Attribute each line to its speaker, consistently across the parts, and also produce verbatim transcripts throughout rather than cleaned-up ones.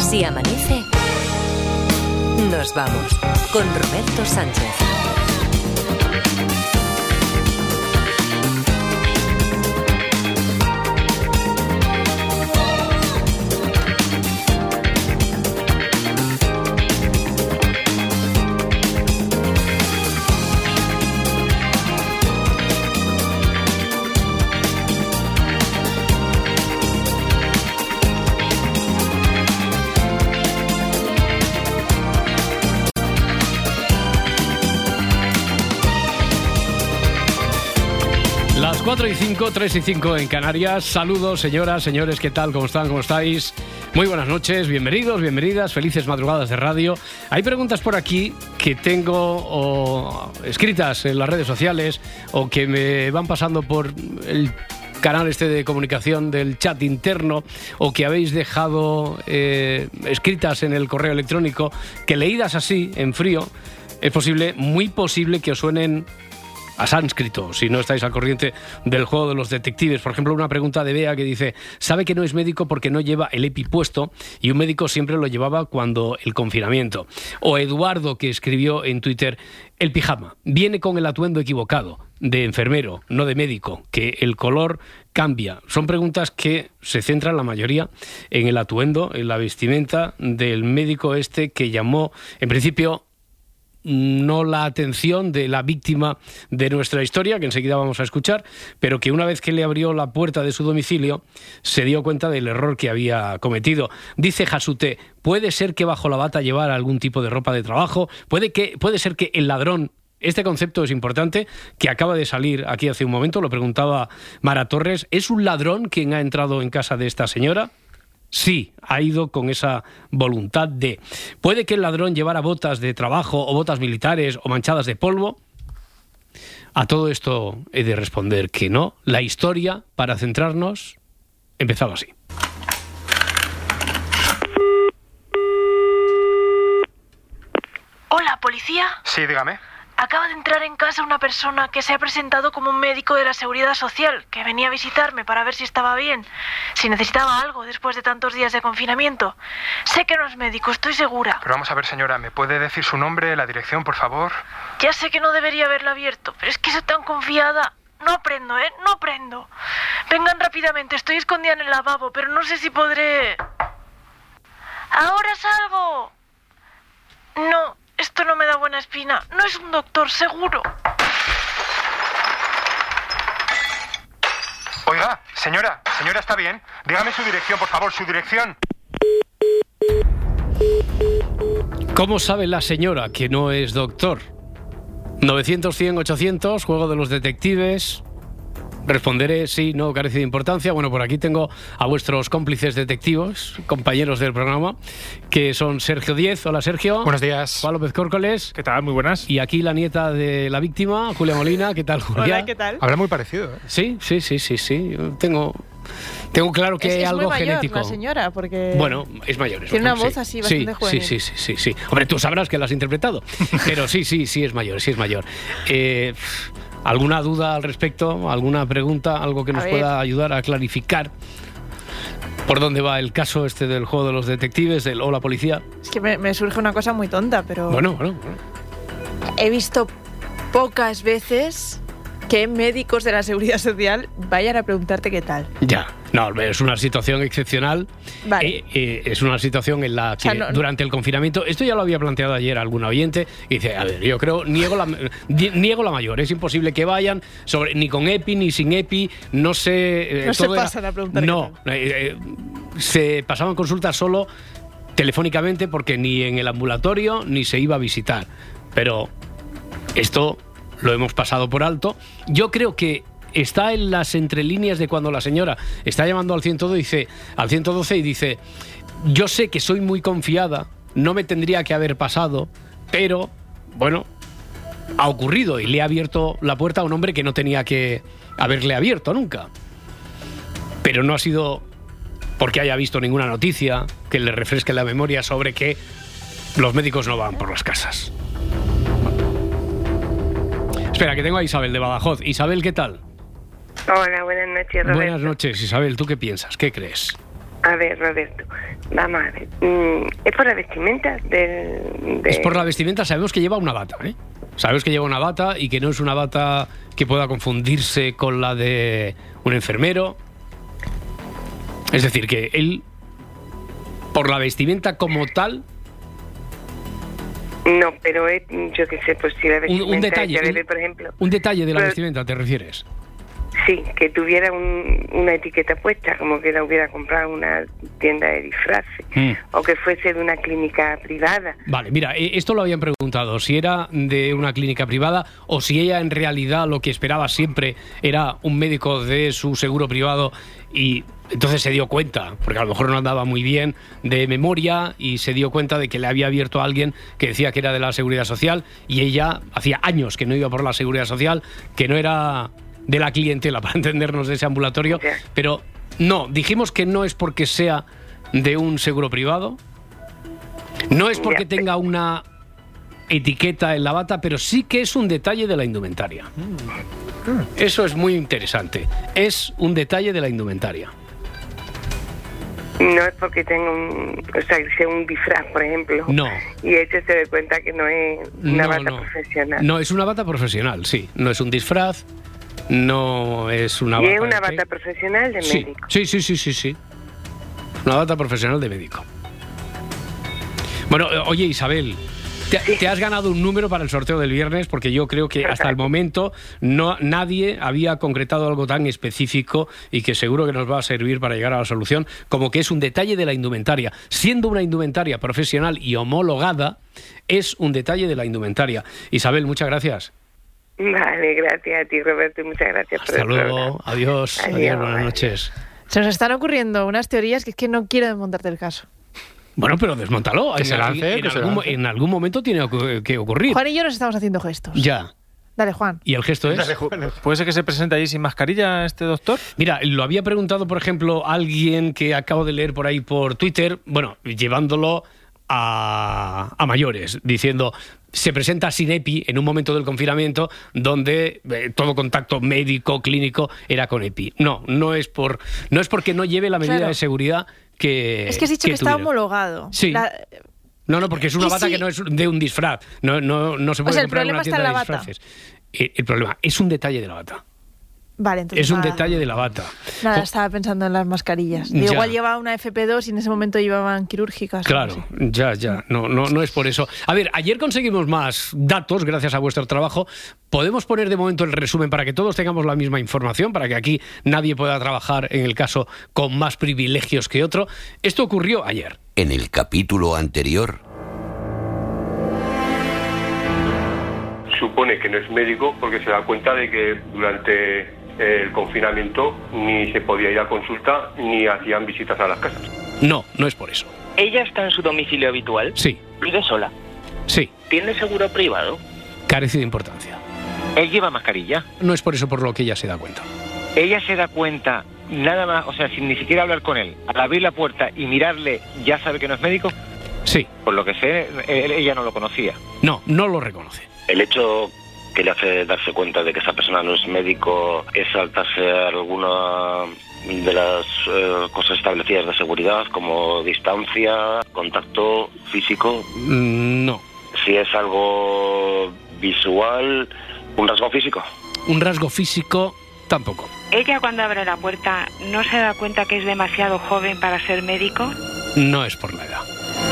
Speaker 1: Si amanece, nos vamos con Roberto Sánchez.
Speaker 2: cuatro y cinco, tres y cinco en Canarias. Saludos, señoras, señores, ¿qué tal? ¿Cómo están? ¿Cómo estáis? Muy buenas noches, bienvenidos, bienvenidas, felices madrugadas de radio. Hay preguntas por aquí que tengo o escritas en las redes sociales o que me van pasando por el canal este de comunicación del chat interno o que habéis dejado eh, escritas en el correo electrónico, que leídas así, en frío, es posible, muy posible que os suenen a sánscrito, si no estáis al corriente del juego de los detectives. Por ejemplo, una pregunta de Bea que dice: sabe que no es médico porque no lleva el EPI puesto y un médico siempre lo llevaba cuando el confinamiento. O Eduardo, que escribió en Twitter: el pijama viene con el atuendo equivocado, de enfermero, no de médico, que el color cambia. Son preguntas que se centran la mayoría en el atuendo, en la vestimenta del médico este que llamó, en principio, no la atención de la víctima de nuestra historia, que enseguida vamos a escuchar, pero que una vez que le abrió la puerta de su domicilio se dio cuenta del error que había cometido. Dice Jasute: puede ser que bajo la bata llevara algún tipo de ropa de trabajo, puede, que, puede ser que el ladrón, este concepto es importante, que acaba de salir aquí hace un momento, lo preguntaba Mara Torres, ¿es un ladrón quien ha entrado en casa de esta señora? Sí, ha ido con esa voluntad de... ¿Puede que el ladrón llevara botas de trabajo o botas militares o manchadas de polvo? A todo esto he de responder que no. La historia, para centrarnos, empezaba así.
Speaker 3: Hola, ¿policía?
Speaker 4: Sí, dígame.
Speaker 3: Acaba de entrar en casa una persona que se ha presentado como un médico de la Seguridad Social, que venía a visitarme para ver si estaba bien, si necesitaba algo después de tantos días de confinamiento. Sé que no es médico, estoy segura.
Speaker 4: Pero vamos a ver, señora, ¿me puede decir su nombre, la dirección, por favor?
Speaker 3: Ya sé que no debería haberla abierto, pero es que soy tan confiada. No aprendo, ¿eh? No aprendo. Vengan rápidamente, estoy escondida en el lavabo, pero no sé si podré... ¡Ahora salgo! No, esto no me da buena espina. No es un doctor, seguro.
Speaker 4: Oiga, señora, señora, ¿está bien? Dígame su dirección, por favor, su dirección.
Speaker 2: ¿Cómo sabe la señora que no es doctor? novecientos, cien, ochocientos, juego de los detectives. Responderé sí, no, carece de importancia. Bueno, por aquí tengo a vuestros cómplices detectivos, compañeros del programa, que son Sergio Diez. Hola, Sergio.
Speaker 5: Buenos días.
Speaker 2: Juan López Córcoles.
Speaker 5: ¿Qué tal? Muy buenas.
Speaker 2: Y aquí la nieta de la víctima, Julia Molina. ¿Qué tal, Julia?
Speaker 6: Hola, ¿qué tal?
Speaker 5: Habla muy parecido, ¿eh?
Speaker 2: Sí, sí, sí, sí, sí. Tengo... Tengo claro que
Speaker 6: es,
Speaker 2: hay
Speaker 6: es
Speaker 2: algo
Speaker 6: muy mayor,
Speaker 2: genético.
Speaker 6: La señora, porque...
Speaker 2: Bueno, es mayor. Es
Speaker 6: tiene
Speaker 2: mayor,
Speaker 6: una voz
Speaker 2: sí.
Speaker 6: así bastante
Speaker 2: sí,
Speaker 6: juvenil.
Speaker 2: Sí, sí, sí, sí, sí. Hombre, tú sabrás que la has interpretado. Pero sí, sí, sí es mayor, sí es mayor. Eh, ¿Alguna duda al respecto? ¿Alguna pregunta? ¿Algo que nos pueda ayudar a clarificar por dónde va el caso este del juego de los detectives, del Hola Policía?
Speaker 6: Es que me, me surge una cosa muy tonta, pero...
Speaker 2: Bueno, bueno, bueno.
Speaker 6: He visto pocas veces que médicos de la Seguridad Social vayan a preguntarte qué tal.
Speaker 2: Ya, no, es una situación excepcional.
Speaker 6: Vale.
Speaker 2: Eh, eh, es una situación en la que, o sea, no, durante el confinamiento, esto ya lo había planteado ayer algún oyente, y dice, a ver, yo creo, niego la, niego la mayor, es imposible que vayan, sobre, ni con EPI, ni sin EPI, no sé...
Speaker 6: Eh, no
Speaker 2: todo
Speaker 6: se pasan
Speaker 2: era,
Speaker 6: a preguntar
Speaker 2: No, eh, eh, se pasaban consultas solo telefónicamente porque ni en el ambulatorio ni se iba a visitar. Pero esto lo hemos pasado por alto. Yo creo que está en las entrelíneas de cuando la señora está llamando al ciento doce, al ciento doce y dice, yo sé que soy muy confiada, no me tendría que haber pasado, pero, bueno, ha ocurrido y le ha abierto la puerta a un hombre que no tenía que haberle abierto nunca. Pero no ha sido porque haya visto ninguna noticia que le refresque la memoria sobre que los médicos no van por las casas. Espera, que tengo a Isabel de Badajoz. Isabel, ¿qué tal?
Speaker 7: Hola, buenas noches, Roberto.
Speaker 2: Buenas noches, Isabel. ¿Tú qué piensas? ¿Qué crees?
Speaker 5: A ver, Roberto, vamos a ver. Mm, ¿Es por la vestimenta del...? De...
Speaker 2: Es por la vestimenta, sabemos que lleva una bata, ¿eh? Sabemos que lleva una bata y que no es una bata que pueda confundirse con la de un enfermero. Es decir, que él, por la vestimenta como tal...
Speaker 5: No, pero es, yo qué sé, pues si la vestimenta...
Speaker 2: Un, un detalle,
Speaker 5: debe,
Speaker 2: un,
Speaker 5: por ejemplo,
Speaker 2: un detalle de la
Speaker 5: pero,
Speaker 2: vestimenta, ¿te refieres?
Speaker 5: Sí, que tuviera un, una etiqueta puesta, como que la hubiera comprado en una tienda de disfraces, mm. o que fuese de una clínica privada.
Speaker 2: Vale, mira, esto lo habían preguntado, si era de una clínica privada o si ella en realidad lo que esperaba siempre era un médico de su seguro privado y entonces se dio cuenta, porque a lo mejor no andaba muy bien de memoria y se dio cuenta de que le había abierto a alguien que decía que era de la Seguridad Social y ella hacía años que no iba por la Seguridad Social, que no era... de la clientela, para entendernos, de ese ambulatorio, okay. Pero no, dijimos que no es porque sea de un seguro privado, no es porque tenga una etiqueta en la bata, pero sí que es un detalle de la indumentaria. Eso es muy interesante, es un detalle de la indumentaria.
Speaker 5: No es porque tenga un, o sea, sea un disfraz, por ejemplo.
Speaker 2: No.
Speaker 5: Y ella se dé cuenta que no es una
Speaker 2: no,
Speaker 5: bata
Speaker 2: no.
Speaker 5: profesional.
Speaker 2: No, es una bata profesional, sí, no es un disfraz. No es una
Speaker 5: ¿Y
Speaker 2: bata.
Speaker 5: es una
Speaker 2: de
Speaker 5: bata profesional de
Speaker 2: sí,
Speaker 5: médico?
Speaker 2: Sí, sí, sí, sí, sí. Una bata profesional de médico. Bueno, oye, Isabel, te, sí. te has ganado un número para el sorteo del viernes porque yo creo que hasta el momento no nadie había concretado algo tan específico y que seguro que nos va a servir para llegar a la solución, como que es un detalle de la indumentaria. Siendo una indumentaria profesional y homologada, es un detalle de la indumentaria. Isabel, muchas gracias.
Speaker 5: Vale, gracias a ti, Roberto, y muchas gracias
Speaker 2: Hasta
Speaker 5: por el
Speaker 2: luego,
Speaker 5: programa.
Speaker 2: adiós, adiós, adiós, buenas noches.
Speaker 6: Se nos están ocurriendo unas teorías que es que no quiero desmontarte el caso.
Speaker 2: Bueno, pero desmontalo.
Speaker 7: Que
Speaker 2: en,
Speaker 7: se lance,
Speaker 2: en,
Speaker 7: que se
Speaker 2: algún,
Speaker 7: lance.
Speaker 2: en algún momento tiene que ocurrir.
Speaker 6: Juan y yo nos estamos haciendo gestos.
Speaker 2: Ya.
Speaker 6: Dale, Juan.
Speaker 2: ¿Y el gesto es?
Speaker 7: Dale, ¿puede ser que se presente ahí sin mascarilla este doctor?
Speaker 2: Mira, lo había preguntado, por ejemplo, alguien que acabo de leer por ahí por Twitter, bueno, llevándolo a, a mayores, diciendo... Se presenta sin EPI en un momento del confinamiento donde eh, todo contacto médico, clínico era con EPI. No, no es por no es porque no lleve la medida
Speaker 6: claro.
Speaker 2: de seguridad que
Speaker 6: Es que has dicho que, que está homologado.
Speaker 2: Sí.
Speaker 6: La...
Speaker 2: No, no, porque es una bata
Speaker 6: sí?
Speaker 2: que no es de un disfraz. No, no, no se puede
Speaker 6: o sea,
Speaker 2: comprar en una tienda
Speaker 6: la
Speaker 2: de
Speaker 6: bata.
Speaker 2: disfraces. El, el problema es un detalle de la bata.
Speaker 6: Vale, entonces
Speaker 2: es un
Speaker 6: nada,
Speaker 2: detalle de la bata.
Speaker 6: Nada,
Speaker 2: Co-
Speaker 6: estaba pensando en las mascarillas. Digo, igual llevaba una F P dos y en ese momento llevaban quirúrgicas.
Speaker 2: Claro,
Speaker 6: no sé.
Speaker 2: ya, ya. No, no, no es por eso. A ver, ayer conseguimos más datos gracias a vuestro trabajo. ¿Podemos poner de momento el resumen para que todos tengamos la misma información, para que aquí nadie pueda trabajar, en el caso, con más privilegios que otro? Esto ocurrió ayer.
Speaker 8: En el capítulo anterior...
Speaker 9: Supone que no es médico porque se da cuenta de que durante el confinamiento ni se podía ir a consulta ni hacían visitas a las casas.
Speaker 2: No, no es por eso.
Speaker 10: ¿Ella está en su domicilio habitual?
Speaker 2: Sí.
Speaker 10: ¿Vive sola?
Speaker 2: Sí.
Speaker 10: ¿Tiene seguro privado?
Speaker 2: Carece de importancia.
Speaker 10: ¿Él lleva mascarilla?
Speaker 2: No es por eso por lo que ella se da cuenta.
Speaker 10: Ella se da cuenta nada más, o sea, sin ni siquiera hablar con él. Al abrir la puerta y mirarle, ¿ya sabe que no es médico?
Speaker 2: Sí.
Speaker 10: Por lo que sé, él- ella no lo conocía.
Speaker 2: No, no lo reconoce.
Speaker 11: El hecho que le hace darse cuenta de que esa persona no es médico es saltarse alguna de las eh, cosas establecidas de seguridad, como distancia, contacto físico.
Speaker 2: Mm, no.
Speaker 11: Si es algo visual, un rasgo físico.
Speaker 2: Un rasgo físico, tampoco.
Speaker 12: Ella cuando abre la puerta no se da cuenta que es demasiado joven para ser médico.
Speaker 2: No es por la edad.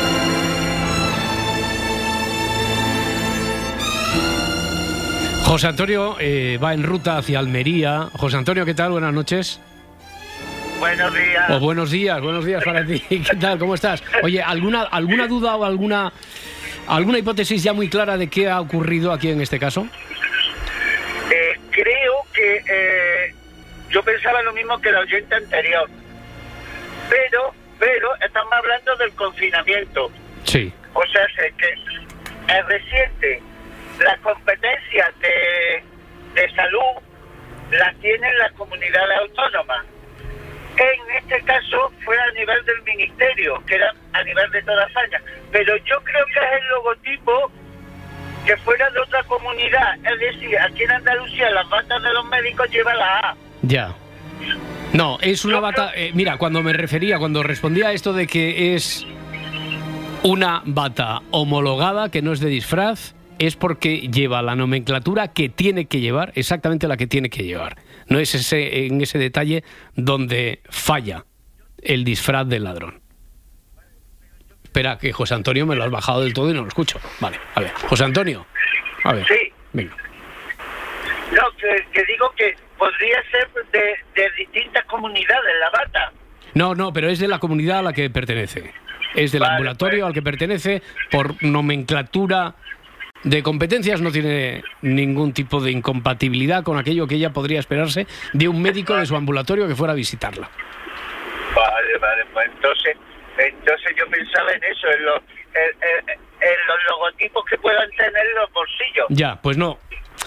Speaker 2: José Antonio eh, va en ruta hacia Almería. José Antonio, ¿qué tal? Buenas noches.
Speaker 13: Buenos días.
Speaker 2: O buenos días, buenos días para ti. ¿Qué tal? ¿Cómo estás? Oye, ¿alguna, alguna duda o alguna, alguna hipótesis ya muy clara de qué ha ocurrido aquí en este caso?
Speaker 13: Eh, creo que eh, yo pensaba lo mismo que el oyente anterior, pero, pero estamos hablando del confinamiento.
Speaker 2: Sí.
Speaker 13: O sea, sé que es reciente. Las competencias de, de salud las tienen las comunidades autónomas. En este caso fue a nivel del ministerio, que era a nivel de toda España. Pero yo creo que es el logotipo que fuera de otra comunidad. Es decir, aquí en Andalucía las batas de los médicos llevan la A.
Speaker 2: Ya. No, es una bata... Eh, mira, cuando me refería, cuando respondía a esto de que es una bata homologada, que no es de disfraz, es porque lleva la nomenclatura que tiene que llevar, exactamente la que tiene que llevar. No es ese, en ese detalle donde falla el disfraz del ladrón. Espera, que José Antonio me lo has bajado del todo y no lo escucho. Vale, a ver. José Antonio. A ver.
Speaker 13: Sí.
Speaker 2: Venga.
Speaker 13: No, que, que digo que podría ser de, de distintas comunidades la bata.
Speaker 2: No, no, pero es de la comunidad a la que pertenece. Es del vale, ambulatorio pues. al que pertenece. Por nomenclatura de competencias no tiene ningún tipo de incompatibilidad con aquello que ella podría esperarse de un médico de su ambulatorio que fuera a visitarla.
Speaker 13: Vale, vale, pues entonces, entonces yo pensaba en eso, en los, en, en, en los logotipos que puedan tener los bolsillos.
Speaker 2: Ya, pues no.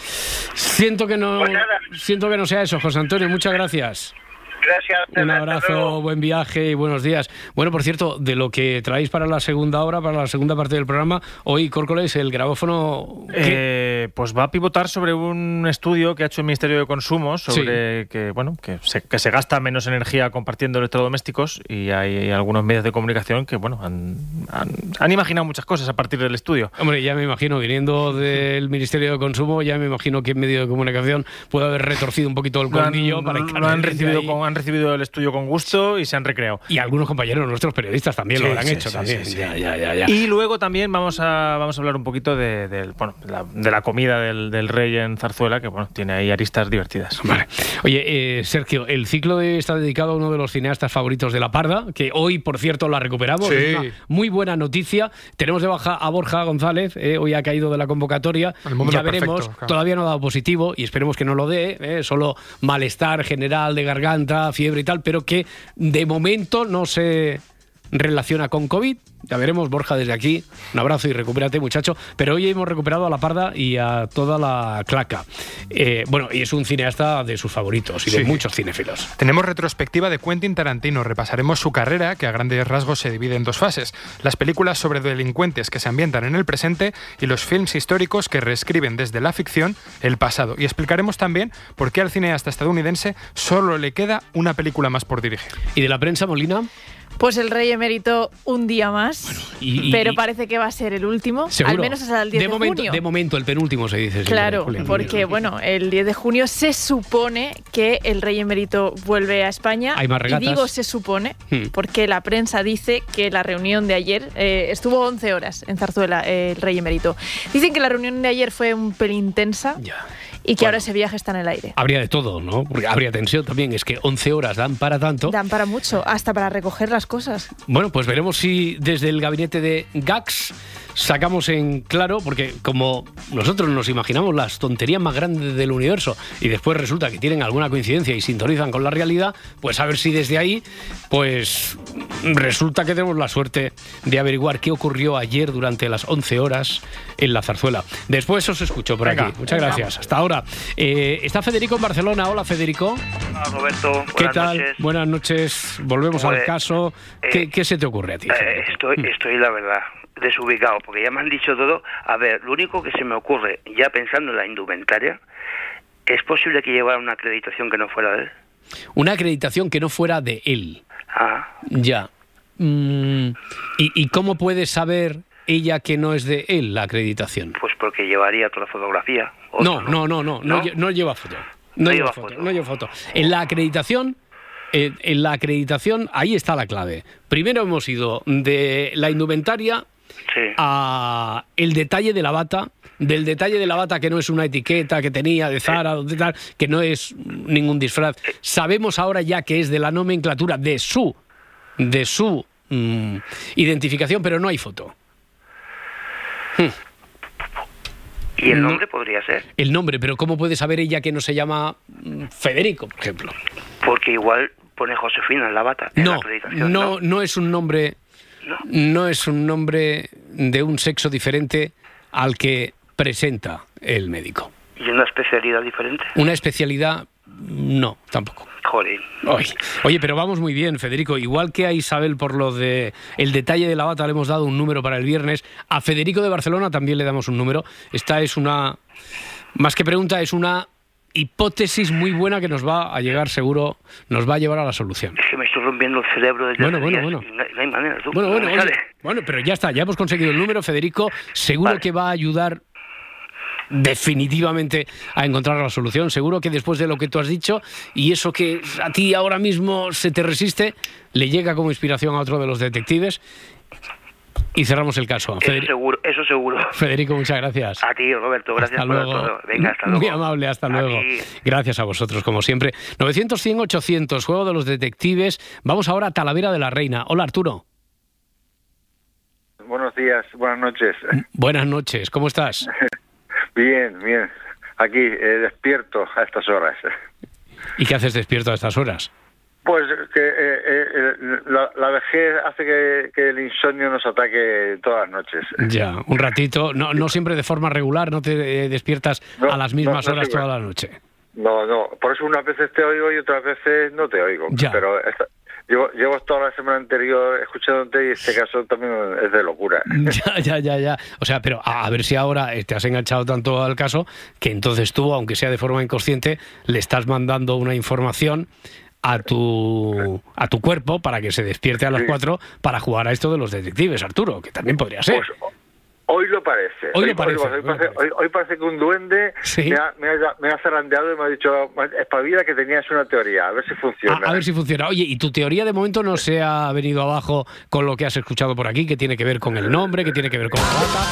Speaker 2: Siento que no, pues siento que no sea eso, José Antonio. Muchas gracias.
Speaker 13: Gracias.
Speaker 2: Un abrazo, buen viaje y buenos días. Bueno, por cierto, de lo que traéis para la segunda hora, para la segunda parte del programa, hoy, Córcoles, el grabófono...
Speaker 7: Eh, pues va a pivotar sobre un estudio que ha hecho el Ministerio de Consumo sobre sí. que bueno que se, que se gasta menos energía compartiendo electrodomésticos, y hay algunos medios de comunicación que bueno han, han, han imaginado muchas cosas a partir del estudio.
Speaker 2: Hombre, ya me imagino, viniendo del Ministerio de Consumo, ya me imagino que en medio de comunicación puede haber retorcido un poquito el colmillo.
Speaker 7: Lo han,
Speaker 2: para
Speaker 7: lo han recibido con han recibido el estudio con gusto y se han recreado.
Speaker 2: Y algunos compañeros nuestros periodistas también sí, lo han sí, hecho sí, también. Sí, sí. Ya, ya, ya, ya.
Speaker 7: Y luego también vamos a vamos a hablar un poquito de, de, bueno, de, la, de la comida del, del rey en Zarzuela, que bueno, tiene ahí aristas divertidas.
Speaker 2: Vale. Oye, eh, Sergio, el ciclo de, está dedicado a uno de los cineastas favoritos de La Parda, que hoy, por cierto, la recuperamos. Sí. Es una muy buena noticia. Tenemos de baja a Borja González, eh, hoy ha caído de la convocatoria. Ya veremos, perfecto, claro. Todavía no ha dado positivo y esperemos que no lo dé, eh, solo malestar general de garganta, fiebre y tal, pero que de momento no se relaciona con COVID. Ya veremos, Borja, desde aquí, un abrazo y recupérate, muchacho. Pero hoy hemos recuperado a La Parda y a toda la claca. Eh, bueno, y es un cineasta de sus favoritos y de sí. muchos cinéfilos.
Speaker 14: Tenemos retrospectiva de Quentin Tarantino. Repasaremos su carrera, que a grandes rasgos se divide en dos fases: las películas sobre delincuentes que se ambientan en el presente y los films históricos que reescriben desde la ficción el pasado. Y explicaremos también por qué al cineasta estadounidense solo le queda una película más por dirigir.
Speaker 2: ¿Y de la prensa, Molina?
Speaker 6: Pues el rey emérito un día más, bueno, y, y, pero parece que va a ser el último,
Speaker 2: ¿seguro?
Speaker 6: Al menos hasta el diez
Speaker 2: de,
Speaker 6: de
Speaker 2: momento,
Speaker 6: junio.
Speaker 2: De momento, el penúltimo se dice.
Speaker 6: Claro,
Speaker 2: Julián,
Speaker 6: porque bueno, el diez de junio se supone que el rey emérito vuelve a España.
Speaker 2: Hay más regatas.
Speaker 6: Y digo se supone, hmm. porque la prensa dice que la reunión de ayer eh, estuvo once horas en Zarzuela, eh, el rey emérito. Dicen que la reunión de ayer fue un pelín tensa.
Speaker 2: Ya.
Speaker 6: Y que
Speaker 2: bueno,
Speaker 6: ahora ese viaje está en el aire.
Speaker 2: Habría de todo, ¿no? Porque habría tensión también. Es que once horas dan para tanto.
Speaker 6: Dan para mucho, hasta para recoger las cosas.
Speaker 2: Bueno, pues veremos si desde el gabinete de Gags sacamos en claro, porque como nosotros nos imaginamos las tonterías más grandes del universo y después resulta que tienen alguna coincidencia y sintonizan con la realidad, pues a ver si desde ahí pues resulta que tenemos la suerte de averiguar qué ocurrió ayer durante las once horas en la Zarzuela. Después os escucho por Venga. aquí. Muchas Venga. gracias. Hasta ahora. Eh, está Federico en Barcelona. Hola, Federico.
Speaker 15: Hola, Roberto.
Speaker 2: ¿Qué
Speaker 15: Buenas
Speaker 2: tal?
Speaker 15: Noches.
Speaker 2: Buenas noches. Volvemos pues, al caso. Eh, ¿Qué, ¿Qué se te ocurre a ti?
Speaker 15: Eh, estoy, estoy, la verdad, desubicado, porque ya me han dicho todo. A ver, lo único que se me ocurre, ya pensando en la indumentaria, ¿es posible que llevara una acreditación que no fuera de él?
Speaker 2: Una acreditación que no fuera de él.
Speaker 15: Ah.
Speaker 2: Ya. Mm, ¿y, ¿Y cómo puede saber ella que no es de él la acreditación?
Speaker 15: Pues porque llevaría toda la fotografía.
Speaker 2: No, no, no, no, no, no, no lleva foto. No, no lleva, lleva foto, foto. No lleva foto. En la acreditación... Eh, en la acreditación, ahí está la clave. Primero hemos ido de la indumentaria sí. a el detalle de la bata, del detalle de la bata que no es una etiqueta que tenía de Zara, sí. de tal, que no es ningún disfraz. Sabemos ahora ya que es de la nomenclatura de su, de su mm, identificación, pero no hay foto. Hmm.
Speaker 15: ¿Y el nombre no, podría ser?
Speaker 2: El nombre, pero ¿cómo puede saber ella que no se llama Federico, por ejemplo?
Speaker 15: Porque igual pone Josefina en la bata. En
Speaker 2: no,
Speaker 15: la acreditación,
Speaker 2: no,
Speaker 15: no,
Speaker 2: no es un nombre, no. no es un nombre de un sexo diferente al que presenta el médico.
Speaker 15: ¿Y una especialidad diferente?
Speaker 2: Una especialidad, no, tampoco.
Speaker 15: Joder.
Speaker 2: Oye, oye, pero vamos muy bien, Federico. Igual que a Isabel por lo de el detalle de la bata le hemos dado un número para el viernes, a Federico de Barcelona también le damos un número. Esta es una, más que pregunta, es una hipótesis muy buena que nos va a llegar seguro, nos va a llevar a la solución.
Speaker 15: Es que me estoy rompiendo el cerebro desde
Speaker 2: bueno,
Speaker 15: hace
Speaker 2: bueno,
Speaker 15: días
Speaker 2: bueno.
Speaker 15: y no, no hay manera. ¿Tú?
Speaker 2: Bueno, bueno,
Speaker 15: No
Speaker 2: oye,
Speaker 15: sale.
Speaker 2: bueno, pero ya está, ya hemos conseguido el número, Federico. Seguro
Speaker 15: Vale.
Speaker 2: que va a ayudar definitivamente a encontrar la solución. Seguro que después de lo que tú has dicho y eso que a ti ahora mismo se te resiste, le llega como inspiración a otro de los detectives. Y cerramos el caso.
Speaker 15: Eso
Speaker 2: Federico,
Speaker 15: seguro, eso seguro.
Speaker 2: Federico, muchas gracias.
Speaker 15: A ti, Roberto, gracias
Speaker 2: Hasta
Speaker 15: por
Speaker 2: luego.
Speaker 15: todo. Venga, hasta luego.
Speaker 2: Muy amable, hasta
Speaker 15: A
Speaker 2: luego.
Speaker 15: ti.
Speaker 2: Gracias a vosotros, como siempre. novecientos, cien, ochocientos, juego de los detectives. Vamos ahora a Talavera de la Reina. Hola, Arturo.
Speaker 16: Buenos días, buenas noches.
Speaker 2: Buenas noches, ¿cómo estás?
Speaker 16: Bien, bien. Aquí, eh, despierto a estas horas.
Speaker 2: ¿Y qué haces despierto a estas horas?
Speaker 16: Pues que eh, eh, la, la vejez hace que, que el insomnio nos ataque todas las noches.
Speaker 2: Ya, un ratito. No, no siempre de forma regular, no te eh, despiertas
Speaker 16: No,
Speaker 2: a las mismas
Speaker 16: no, no
Speaker 2: horas
Speaker 16: siempre.
Speaker 2: toda la noche.
Speaker 16: No, no, por eso unas veces te oigo y otras veces no te oigo.
Speaker 2: Ya.
Speaker 16: Pero esta- llevo, llevo toda la semana anterior escuchándote y este caso también es de locura.
Speaker 2: Ya, ya, ya, ya. O sea, pero a, a ver si ahora eh, te has enganchado tanto al caso que entonces tú, aunque sea de forma inconsciente, le estás mandando una información a tu a tu cuerpo para que se despierte a las
Speaker 16: Sí.
Speaker 2: cuatro para jugar a esto de los detectives, Arturo, que también podría ser.
Speaker 16: Pues, hoy lo parece.
Speaker 2: Hoy lo parece,
Speaker 16: Hoy,
Speaker 2: hoy lo
Speaker 16: parece, hoy- hoy parece que un duende
Speaker 2: Sí.
Speaker 16: me, ha, me, ha, me ha zarandeado y me ha dicho, espabila que tenías una teoría, a ver si funciona.
Speaker 2: A, a ver si funciona. Oye, ¿y tu teoría de momento no se ha venido abajo con lo que has escuchado por aquí, que tiene que ver con el nombre, que tiene que ver con la data?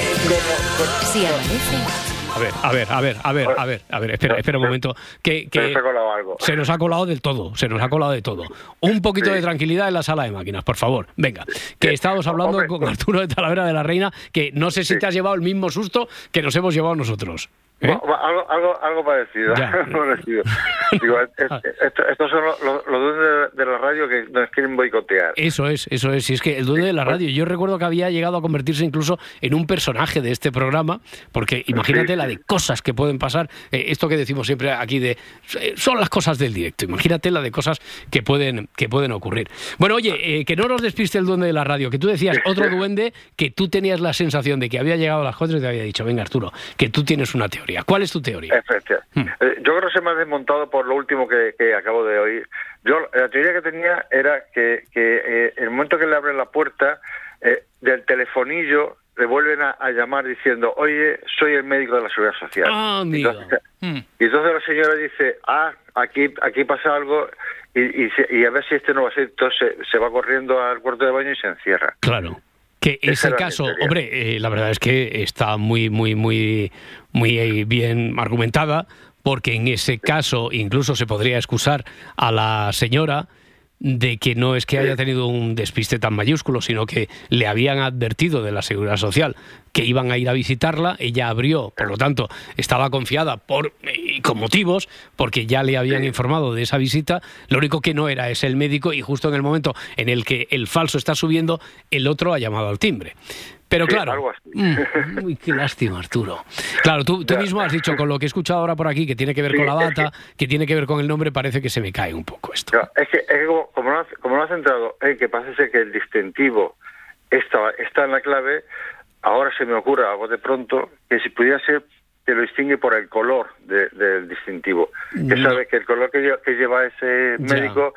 Speaker 1: Si amanece,
Speaker 2: A ver, a ver, a ver, a ver, a ver, a ver, espera, espera un momento. Que, que
Speaker 16: Se nos ha colado algo.
Speaker 2: se nos ha colado del todo, se nos ha colado de todo. Un poquito
Speaker 16: Sí.
Speaker 2: de tranquilidad en la sala de máquinas, por favor. Venga, que estábamos hablando
Speaker 16: Hombre,
Speaker 2: con Arturo de Talavera de la Reina, que no sé si
Speaker 16: Sí.
Speaker 2: te has llevado el mismo susto que nos hemos llevado nosotros. ¿eh?
Speaker 16: Va- va- Algo, algo, algo parecido.
Speaker 2: Ya.
Speaker 16: algo parecido. Digo, es- es- esto- estos son los, los, los duendes de la radio que nos quieren boicotear.
Speaker 2: Eso es, eso es. Y es que el duende de la radio, yo recuerdo que había llegado a convertirse incluso en un personaje de este programa, porque imagínate
Speaker 16: Sí,
Speaker 2: la
Speaker 16: sí.
Speaker 2: de cosas que pueden pasar, eh, esto que decimos siempre aquí de eh, son las cosas del directo. Imagínate la de cosas que pueden que pueden ocurrir. Bueno, oye, eh, que no nos despiste el duende de la radio, que tú decías otro duende que tú tenías la sensación de que había llegado a las cuatro y te había dicho, venga Arturo, que tú tienes una teoría. ¿Cuál es tu teoría?
Speaker 16: Efectivamente.
Speaker 2: Hmm.
Speaker 16: Eh, yo creo que se me ha desmontado por lo último que, que acabo de oír. Yo la teoría que tenía era que, que eh, el momento que le abren la puerta eh, del telefonillo le vuelven a, a llamar diciendo, oye, soy el médico de la Seguridad Social.
Speaker 2: Ah, amigo.
Speaker 16: Entonces,
Speaker 2: Hmm.
Speaker 16: y entonces la señora dice, ah, aquí aquí pasa algo y, y, se- y a ver si este no va a ser. Entonces se, se va corriendo al cuarto de baño y se encierra.
Speaker 2: Claro. Que
Speaker 16: Esa
Speaker 2: ese
Speaker 16: era mi
Speaker 2: caso,
Speaker 16: teoría.
Speaker 2: hombre, eh, la verdad es que está muy, muy, muy, muy eh, bien argumentada, porque en ese caso incluso se podría excusar a la señora de que no es que haya tenido un despiste tan mayúsculo, sino que le habían advertido de la Seguridad Social que iban a ir a visitarla, ella abrió, por lo tanto, estaba confiada por y con motivos, porque ya le habían informado de esa visita, lo único que no era es el médico y justo en el momento en el que el falso está subiendo, el otro ha llamado al timbre. Pero
Speaker 16: Sí,
Speaker 2: claro,
Speaker 16: algo así.
Speaker 2: mm, uy, qué lástima, Arturo. Claro, tú, tú
Speaker 16: Ya.
Speaker 2: mismo has dicho con lo que he escuchado ahora por aquí, que tiene que ver
Speaker 16: Sí,
Speaker 2: con la
Speaker 16: es
Speaker 2: data, que tiene que ver con el nombre, parece que se me cae un poco esto.
Speaker 16: Claro, es que, es que como, como no, ha- como no ha centrado en que parece que el distintivo está, está en la clave, ahora se me ocurre algo de pronto que si pudiera ser que lo distingue por el color de- del distintivo. Que
Speaker 2: No.
Speaker 16: sabe que el color que lleva, que lleva ese
Speaker 2: Ya.
Speaker 16: médico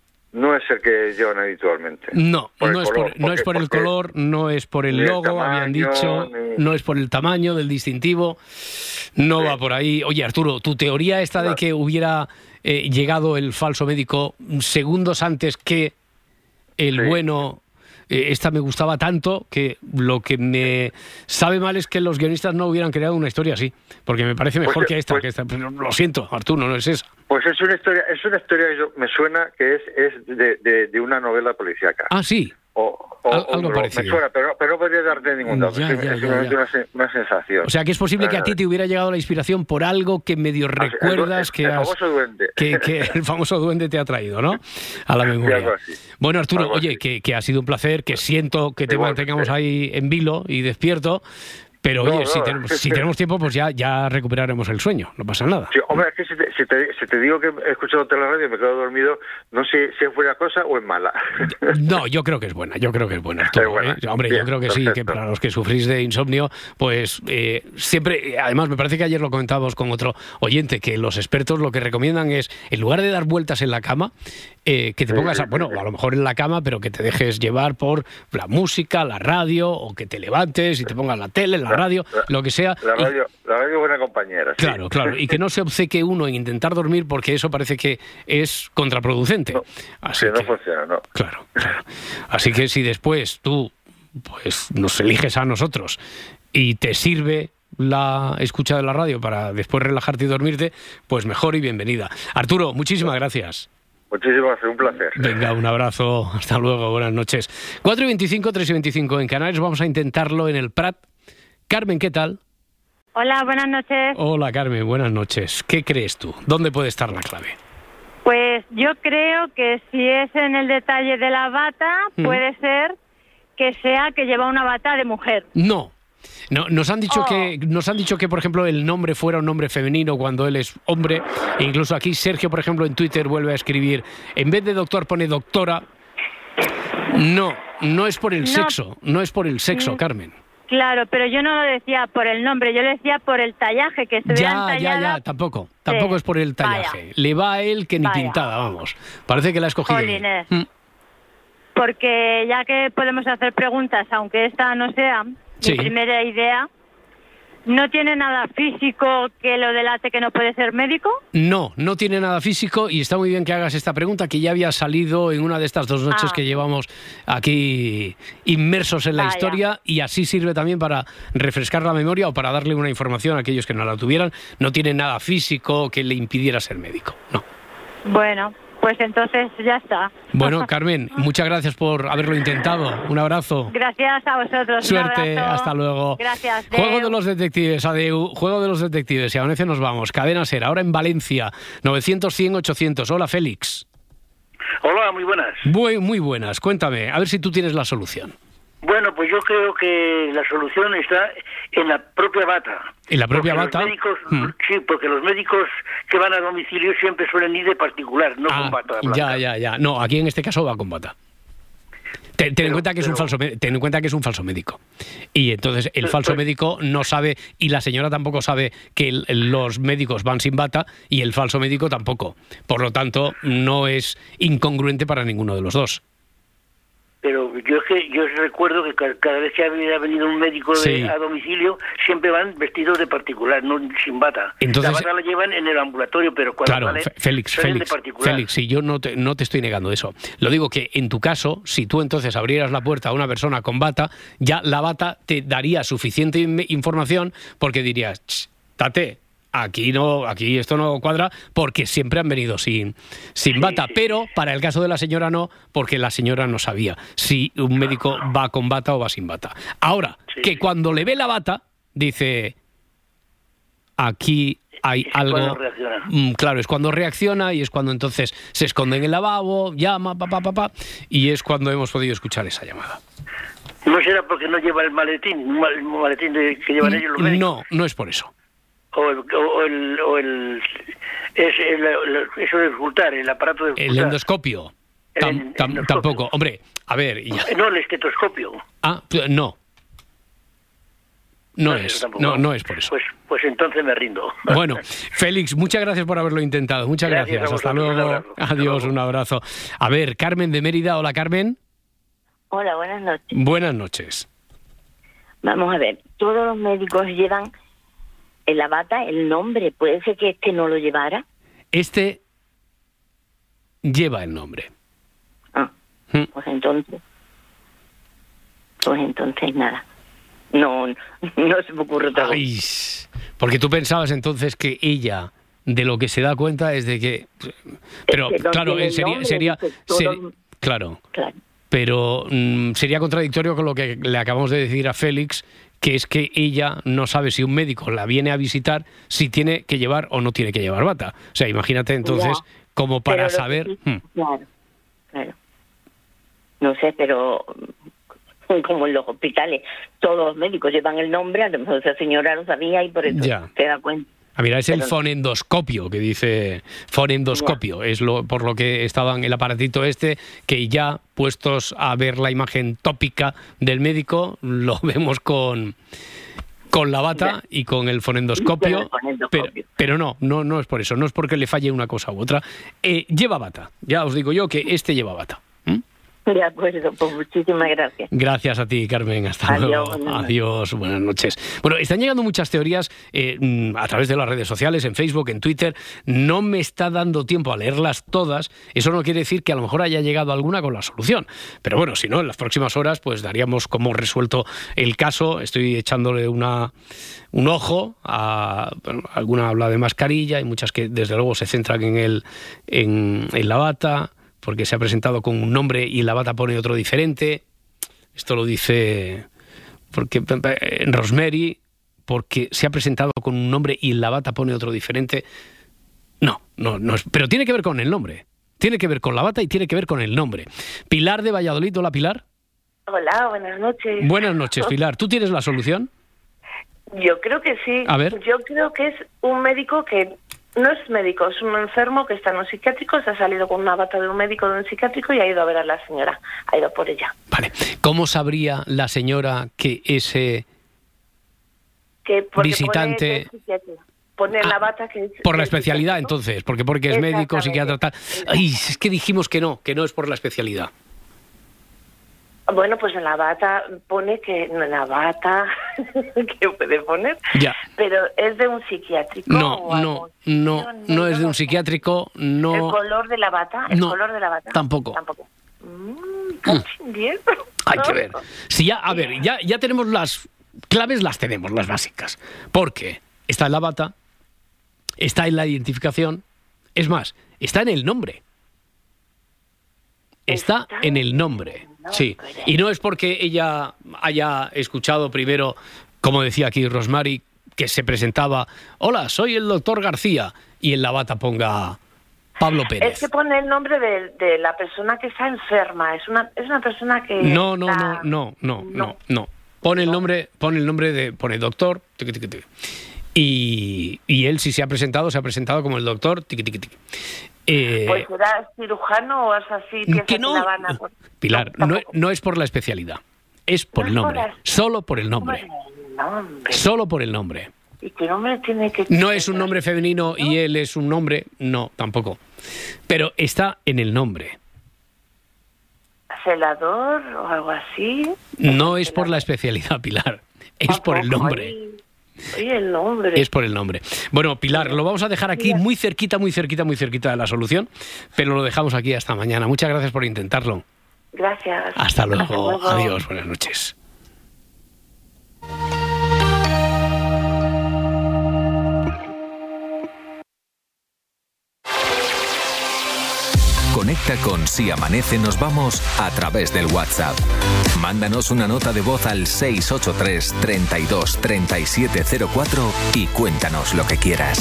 Speaker 16: no es el que llevan habitualmente.
Speaker 2: No,
Speaker 16: Por el
Speaker 2: no es,
Speaker 16: color,
Speaker 2: por, no
Speaker 16: porque-
Speaker 2: es por el
Speaker 16: porque
Speaker 2: color, no es por el
Speaker 16: ni el
Speaker 2: logo, habían
Speaker 16: tamaño,
Speaker 2: dicho,
Speaker 16: ni-
Speaker 2: no es por el tamaño del distintivo, no
Speaker 16: Sí.
Speaker 2: va por ahí. Oye, Arturo, tu teoría esta de
Speaker 16: Claro.
Speaker 2: que hubiera eh, llegado el falso médico segundos antes que el
Speaker 16: Sí.
Speaker 2: bueno, eh, esta me gustaba tanto que lo que me sabe mal es que los guionistas no hubieran creado una historia así, porque me parece mejor
Speaker 16: Pues,
Speaker 2: que esta,
Speaker 16: pues-
Speaker 2: que esta. Pero lo siento, Arturo, no es esa.
Speaker 16: Pues es una historia, es una historia que yo- me suena que es, es de, de, de una novela policíaca.
Speaker 2: Ah, sí.
Speaker 16: O, o-
Speaker 2: Al- algo
Speaker 16: o-
Speaker 2: parecido.
Speaker 16: Me suena, pero, pero no podría darte ningún dato.
Speaker 2: Ya,
Speaker 16: es
Speaker 2: ya,
Speaker 16: es
Speaker 2: ya,
Speaker 16: simplemente
Speaker 2: ya.
Speaker 16: Una, se- una sensación.
Speaker 2: O sea, que es posible que a ti
Speaker 16: Ah,
Speaker 2: te hubiera llegado la inspiración por algo que medio
Speaker 16: el-
Speaker 2: recuerdas
Speaker 16: el,
Speaker 2: que
Speaker 16: el
Speaker 2: has...
Speaker 16: famoso duende.
Speaker 2: Que, que el famoso duende te ha traído, ¿no? A la
Speaker 16: Sí,
Speaker 2: memoria.
Speaker 16: algo así.
Speaker 2: Bueno, Arturo,
Speaker 16: Algo
Speaker 2: oye,
Speaker 16: así.
Speaker 2: que, que ha sido un placer, que siento que te
Speaker 16: Igual,
Speaker 2: mantengamos
Speaker 16: sí.
Speaker 2: ahí en vilo y despierto, Pero
Speaker 16: No,
Speaker 2: oye,
Speaker 16: no.
Speaker 2: Si, tenemos, si tenemos tiempo, pues ya, ya recuperaremos el sueño, no pasa nada.
Speaker 16: Sí, hombre, es que si te, si, te, si te digo que he escuchado la radio y me quedo dormido, no sé si es buena cosa o es mala.
Speaker 2: No, yo creo que es buena, yo creo que es buena. Arturo,
Speaker 16: Es buena.
Speaker 2: ¿eh? Hombre,
Speaker 16: Bien,
Speaker 2: yo creo que sí,
Speaker 16: perfecto.
Speaker 2: que para los que sufrís de insomnio, pues eh, siempre, además me parece que ayer lo comentábamos con otro oyente, que los expertos lo que recomiendan es, en lugar de dar vueltas en la cama, eh, que te pongas, a, bueno, a lo mejor en la cama, pero que te dejes llevar por la música, la radio, o que te levantes y te pongas la tele, la radio, lo que sea.
Speaker 16: La
Speaker 2: y-
Speaker 16: radio, la radio es buena compañera. sí.
Speaker 2: Claro, claro, y que no se obceque uno en intentar dormir porque eso parece que es contraproducente. Así
Speaker 16: Sí, no
Speaker 2: que,
Speaker 16: funciona, no.
Speaker 2: claro, claro. Así que si después tú pues nos eliges a nosotros y te sirve la escucha de la radio para después relajarte y dormirte, pues mejor y bienvenida. Arturo, muchísimas gracias.
Speaker 16: Muchísimas gracias, un placer.
Speaker 2: Venga, un abrazo, hasta luego, buenas noches. cuatro y veinticinco, tres y veinticinco en Canarias, vamos a intentarlo en el Prat. Carmen, ¿qué tal?
Speaker 17: Hola, buenas noches.
Speaker 2: Hola Carmen, buenas noches. ¿Qué crees tú? ¿Dónde puede estar la clave?
Speaker 17: Pues yo creo que si es en el detalle de la bata,
Speaker 2: Mm.
Speaker 17: puede ser que sea que lleva una bata de mujer.
Speaker 2: No. No, nos han dicho
Speaker 17: Oh.
Speaker 2: que nos han dicho que por ejemplo el nombre fuera un nombre femenino cuando él es hombre, e incluso aquí Sergio, por ejemplo, en Twitter vuelve a escribir, en vez de doctor pone doctora. No, no es por el
Speaker 17: No.
Speaker 2: sexo, no es por el sexo,
Speaker 17: Mm.
Speaker 2: Carmen.
Speaker 17: Claro, pero yo no lo decía por el nombre, yo lo decía por el tallaje, que estuviera
Speaker 2: Ya, ya,
Speaker 17: entallada.
Speaker 2: ya, tampoco, tampoco
Speaker 17: Sí.
Speaker 2: es por el tallaje.
Speaker 17: Vaya.
Speaker 2: Le va a él que ni
Speaker 17: Vaya.
Speaker 2: pintada, vamos. Parece que la ha escogido. él.
Speaker 17: Jolines.
Speaker 2: Mm.
Speaker 17: Porque ya que podemos hacer preguntas, aunque esta no sea
Speaker 2: Sí.
Speaker 17: mi primera idea, ¿no tiene nada físico que lo delate que no puede ser médico?
Speaker 2: No, no tiene nada físico y está muy bien que hagas esta pregunta que ya había salido en una de estas dos noches
Speaker 17: Ah.
Speaker 2: que llevamos aquí inmersos en la
Speaker 17: Vaya.
Speaker 2: historia y así sirve también para refrescar la memoria o para darle una información a aquellos que no la tuvieran. No tiene nada físico que le impidiera ser médico, no.
Speaker 17: Bueno, pues entonces ya está.
Speaker 2: Bueno, Carmen, muchas gracias por haberlo intentado. Un abrazo.
Speaker 17: Gracias a vosotros. un
Speaker 2: Suerte,
Speaker 17: abrazo.
Speaker 2: hasta luego.
Speaker 17: Gracias.
Speaker 2: Juego
Speaker 17: Deu.
Speaker 2: de los detectives, adeu. Juego de los detectives, y a Venecia nos vamos. Cadena Ser, ahora en Valencia, novecientos, cien, ochocientos. Hola, Félix.
Speaker 18: Hola, muy buenas.
Speaker 2: Muy, muy buenas. Cuéntame, a ver si tú tienes la solución.
Speaker 18: Bueno, pues yo creo que la solución está en la propia bata.
Speaker 2: ¿En la propia
Speaker 18: Porque
Speaker 2: bata?
Speaker 18: Los médicos,
Speaker 2: Mm.
Speaker 18: Sí, porque los médicos que van a domicilio siempre suelen ir de particular, no con bata blanca.
Speaker 2: Ya, ya, ya. No, aquí en este caso va con bata. Ten, ten en cuenta que es un falso, me- ten en cuenta que es un falso médico. Y entonces el falso médico no sabe, y la señora tampoco sabe que el- el- los médicos van sin bata, y el falso médico tampoco. Por lo tanto, no es incongruente para ninguno de los dos.
Speaker 18: Pero yo es que yo recuerdo que ca- cada vez que ha venido un médico de-
Speaker 2: Sí.
Speaker 18: a domicilio siempre van vestidos de particular, no sin bata.
Speaker 2: Entonces-
Speaker 18: la bata la llevan en el ambulatorio, pero cuando
Speaker 2: Claro,
Speaker 18: salen,
Speaker 2: Fe- Félix,
Speaker 18: salen
Speaker 2: Félix,
Speaker 18: de particular.
Speaker 2: Félix, si yo no te, no te estoy negando eso. Lo digo que en tu caso, si tú entonces abrieras la puerta a una persona con bata, ya la bata te daría suficiente in- información porque dirías, "Ch, tate, aquí no, aquí esto no cuadra porque siempre han venido sin, sin bata". Pero para el caso de la señora no, porque la señora no sabía si un médico va con bata o va sin bata. Ahora, que cuando le ve la bata, dice, aquí hay algo...
Speaker 18: cuando reacciona.
Speaker 2: Mm, claro, es cuando reacciona y es cuando entonces se esconde en el lavabo, llama, papá, papá, y es cuando hemos podido escuchar esa llamada.
Speaker 18: ¿No será porque no lleva el maletín, un mal- un maletín de- que llevan ellos los médicos?
Speaker 2: No, no es por eso.
Speaker 18: O el, o el, o el, es el, el- eso de escultar, el aparato de
Speaker 2: El
Speaker 18: escultar.
Speaker 2: endoscopio.
Speaker 18: El
Speaker 2: Tam-
Speaker 18: en-
Speaker 2: tam-
Speaker 18: endoscopio.
Speaker 2: tampoco. Hombre, a ver, y ya.
Speaker 18: Eh, No, el estetoscopio.
Speaker 2: Ah, p- no. No
Speaker 18: No,
Speaker 2: es,
Speaker 18: eso tampoco.
Speaker 2: no, no es por eso.
Speaker 18: Pues, pues entonces me rindo.
Speaker 2: Bueno, Félix, muchas gracias por haberlo intentado. Muchas
Speaker 18: Gracias
Speaker 2: gracias.
Speaker 18: a
Speaker 2: Hasta
Speaker 18: vosotros. Un
Speaker 2: luego.
Speaker 18: abrazo. Hasta
Speaker 2: Adiós, un abrazo. A ver, Carmen de Mérida. Hola, Carmen.
Speaker 19: Hola, buenas noches.
Speaker 2: Buenas noches.
Speaker 19: Vamos a ver, todos los médicos llevan en la bata el nombre. ¿Puede ser que este no lo llevara?
Speaker 2: Este lleva el nombre.
Speaker 19: Pues entonces... Pues entonces nada. No, no se me ocurre otra cosa.
Speaker 2: Ay, porque tú pensabas entonces que ella de lo que se da cuenta es de que... Pero
Speaker 19: que no
Speaker 2: claro,
Speaker 19: tiene
Speaker 2: eh, sería...
Speaker 19: nombre,
Speaker 2: sería
Speaker 19: dice todo-
Speaker 2: ser- claro,
Speaker 19: Claro.
Speaker 2: pero mm, sería contradictorio con lo que le acabamos de decir a Félix, que es que ella no sabe si un médico la viene a visitar, si tiene que llevar o no tiene que llevar bata. O sea, imagínate entonces
Speaker 19: Ya.
Speaker 2: como para
Speaker 19: Pero lo que
Speaker 2: saber...
Speaker 19: sí-
Speaker 2: hmm,
Speaker 19: Claro, claro. No sé, pero como en los hospitales, todos los médicos llevan el nombre, a lo mejor esa señora lo sabía y por eso
Speaker 2: Ya.
Speaker 19: se da cuenta.
Speaker 2: Ah, mira, es el
Speaker 19: Pero-
Speaker 2: fonendoscopio que dice fonendoscopio, es lo por lo que estaban el aparatito este, que ya puestos a ver la imagen tópica del médico, lo vemos con con la bata y con el fonendoscopio,
Speaker 19: Con el fonendoscopio.
Speaker 2: pero, pero no, no, no es por eso, no es porque le falle una cosa u otra. Eh, lleva bata, ya os digo yo que este lleva bata.
Speaker 19: De acuerdo, pues muchísimas gracias.
Speaker 2: Gracias a ti, Carmen. Hasta
Speaker 19: Adiós,
Speaker 2: luego.
Speaker 19: buenas noches.
Speaker 2: Adiós, buenas noches. Bueno, están llegando muchas teorías eh, mm, a través de las redes sociales, en Facebook, en Twitter. No me está dando tiempo a leerlas todas. Eso no quiere decir que a lo mejor haya llegado alguna con la solución. Pero bueno, si no, en las próximas horas pues daríamos como resuelto el caso. Estoy echándole una un ojo a... Bueno, alguna habla de mascarilla, hay muchas que desde luego se centran en, el, en, en la bata, porque se ha presentado con un nombre y la bata pone otro diferente. Esto lo dice porque en Rosemary, porque se ha presentado con un nombre y la bata pone otro diferente. No, no, no es, pero tiene que ver con el nombre. Tiene que ver con la bata y tiene que ver con el nombre. Pilar de Valladolid, hola Pilar.
Speaker 20: Hola, buenas noches.
Speaker 2: Buenas noches, Pilar. ¿Tú tienes la solución?
Speaker 20: Yo creo que sí.
Speaker 2: A ver.
Speaker 20: Yo creo que es un médico que no es médico, es un enfermo que está en un psiquiátrico, se ha salido con una bata de un médico de un psiquiátrico y ha ido a ver a la señora, ha ido por ella.
Speaker 2: Vale. ¿Cómo sabría la señora que ese
Speaker 20: Que porque
Speaker 2: visitante...
Speaker 20: Pone, de psiquiatra. Pone en la bata que es...
Speaker 2: Por la
Speaker 20: del
Speaker 2: especialidad,
Speaker 20: psiquiátrico.
Speaker 2: entonces, porque porque es médico, psiquiatra, tal. Ay, es que dijimos que no, que no es por la especialidad.
Speaker 20: Bueno, pues en la bata pone que... No, en la bata... ¿Qué puede poner?
Speaker 2: Ya.
Speaker 20: Pero es de un psiquiátrico.
Speaker 2: No,
Speaker 20: o algo.
Speaker 2: no, no, no es de un psiquiátrico,
Speaker 20: ¿El
Speaker 2: no...
Speaker 20: color de la bata? ¿El
Speaker 2: No,
Speaker 20: color de la bata?
Speaker 2: tampoco.
Speaker 20: Tampoco. Mm, cachín, bien.
Speaker 2: Hay que ver. Si ya, a ver, ya, ya tenemos las claves, las tenemos, las básicas. Porque está en la bata, está en la identificación, es más, está en el nombre. Está en el nombre, sí. Y no es porque ella haya escuchado primero, como decía aquí Rosemary, que se presentaba, hola, soy el doctor García, y en la bata ponga Pablo Pérez.
Speaker 20: Es que pone el nombre de, de la persona que está enferma. Es una, es una persona que...
Speaker 2: No, no,
Speaker 20: está-
Speaker 2: no, no, no, no, no. Pone el nombre, pone el nombre de, pone doctor, tiqui, tiqui, tiqui. Y, y él si se ha presentado, se ha presentado como el doctor, tiqui, tiqui, tiqui. Eh,
Speaker 20: Pues será cirujano o es así. piensa
Speaker 2: que no.
Speaker 20: la van a-
Speaker 2: Pilar, no, no es por la especialidad, es por el
Speaker 20: No es por
Speaker 2: nombre,
Speaker 20: la-
Speaker 2: solo por el nombre,
Speaker 20: Nombre.
Speaker 2: solo por el nombre.
Speaker 20: ¿Y qué nombre tiene que
Speaker 2: No es un nombre femenino y él es un nombre, no, tampoco. Pero está en el nombre.
Speaker 20: celador o algo así?
Speaker 2: No es por la especialidad, Pilar, es por el nombre.
Speaker 20: Oye, el nombre.
Speaker 2: Es por el nombre. Bueno, Pilar, lo vamos a dejar aquí muy cerquita, muy cerquita, muy cerquita de la solución, pero lo dejamos aquí hasta mañana. Muchas gracias por intentarlo.
Speaker 20: Gracias.
Speaker 2: Hasta luego.
Speaker 20: Hasta luego.
Speaker 2: Adiós. Buenas noches.
Speaker 21: Conecta con Si Amanece Nos Vamos a través del WhatsApp. Mándanos una nota de voz al seis ocho tres, treinta y dos, treinta y siete cero cuatro y cuéntanos lo que quieras.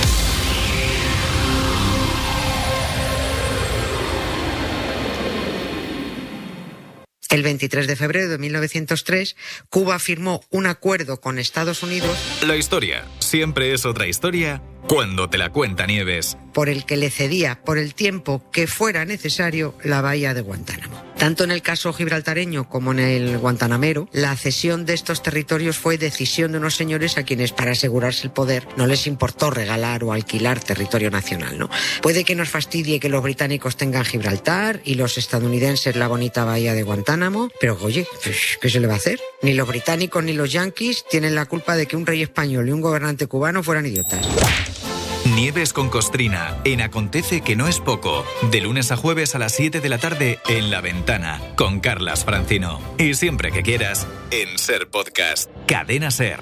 Speaker 22: El veintitrés de febrero de mil novecientos tres, Cuba firmó un acuerdo con Estados Unidos
Speaker 23: La historia siempre es otra historia cuando te la cuenta Nieves.
Speaker 22: por el que le cedía por el tiempo que fuera necesario la bahía de Guantánamo. Tanto en el caso gibraltareño como en el guantanamero, la cesión de estos territorios fue decisión de unos señores a quienes, para asegurarse el poder, no les importó regalar o alquilar territorio nacional, ¿no? Puede que nos fastidie que los británicos tengan Gibraltar y los estadounidenses la bonita bahía de Guantánamo, pero oye, pues, ¿qué se le va a hacer? Ni los británicos ni los yanquis tienen la culpa de que un rey español y un gobernante cubano fueran idiotas.
Speaker 23: Nieves con Costrina, en Acontece que no es poco. De lunes a jueves a las siete de la tarde en La Ventana, con Carlas Francino. Y siempre que quieras, en Ser Podcast. Cadena Ser.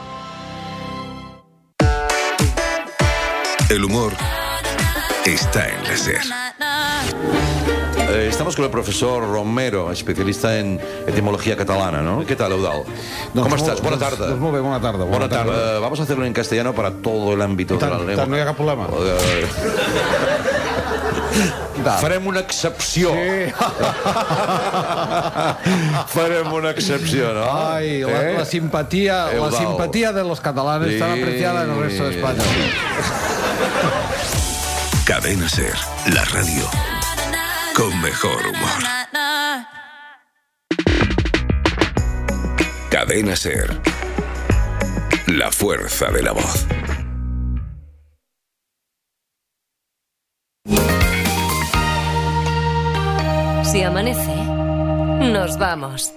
Speaker 24: El humor está en la Ser.
Speaker 25: Eh, estamos con el profesor Romero, especialista en etimología catalana, ¿no? ¿Qué tal, Eudal? ¿Cómo
Speaker 26: Doncs
Speaker 25: estás?
Speaker 26: molt-
Speaker 25: Buena
Speaker 26: doncs-
Speaker 25: tarde.
Speaker 26: doncs molt bé, bona tarda.
Speaker 25: Buena tarde. Eh, vamos a hacerlo en castellano para todo el ámbito
Speaker 26: I tant,
Speaker 25: de la
Speaker 26: i
Speaker 25: lengua.
Speaker 26: tant, no hi ha cap problema.
Speaker 25: Eh,
Speaker 26: I tant
Speaker 3: trucat.
Speaker 25: Farem una excepció.
Speaker 3: Sí.
Speaker 25: Farem una excepció, ¿no?
Speaker 3: Ay, la,
Speaker 25: ¿Eh?
Speaker 3: la simpatía, la
Speaker 25: Eudal.
Speaker 3: simpatía de los catalanes
Speaker 25: Sí.
Speaker 3: tan apreciada en el resto de España.
Speaker 24: Cadena Ser, la radio con mejor humor. Cadena Ser, la fuerza de la voz.
Speaker 1: Si amanece, nos vamos.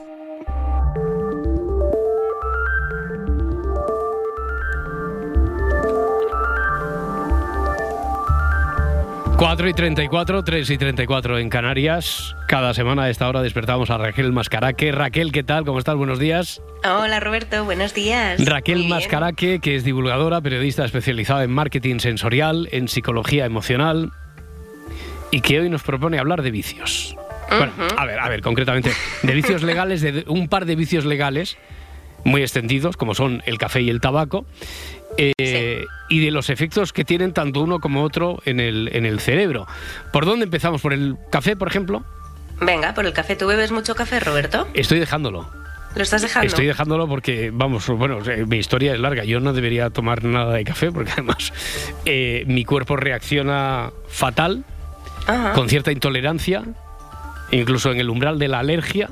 Speaker 2: cuatro y treinta y cuatro, tres y treinta y cuatro en Canarias. Cada semana a esta hora despertamos a Raquel Mascaraque. Raquel, ¿qué tal? ¿Cómo estás? Buenos días.
Speaker 4: Hola Roberto, buenos días.
Speaker 2: Raquel Mascaraque, que es divulgadora, periodista especializada en marketing sensorial, en psicología emocional y que hoy nos propone hablar de vicios. Uh-huh. Bueno, a ver, a ver, concretamente, de vicios legales, de un par de vicios legales muy extendidos, como son el café y el tabaco, eh, sí. y de los efectos que tienen tanto uno como otro en el, en el cerebro. ¿Por dónde empezamos? ¿Por el café, por ejemplo?
Speaker 4: Venga, por el café. ¿Tú bebes mucho café, Roberto?
Speaker 2: Estoy dejándolo.
Speaker 4: ¿Lo estás dejando?
Speaker 2: Estoy dejándolo porque, vamos, bueno, mi historia es larga. Yo no debería tomar nada de café porque además eh, mi cuerpo reacciona fatal, Ajá. con cierta intolerancia, incluso en el umbral de la alergia,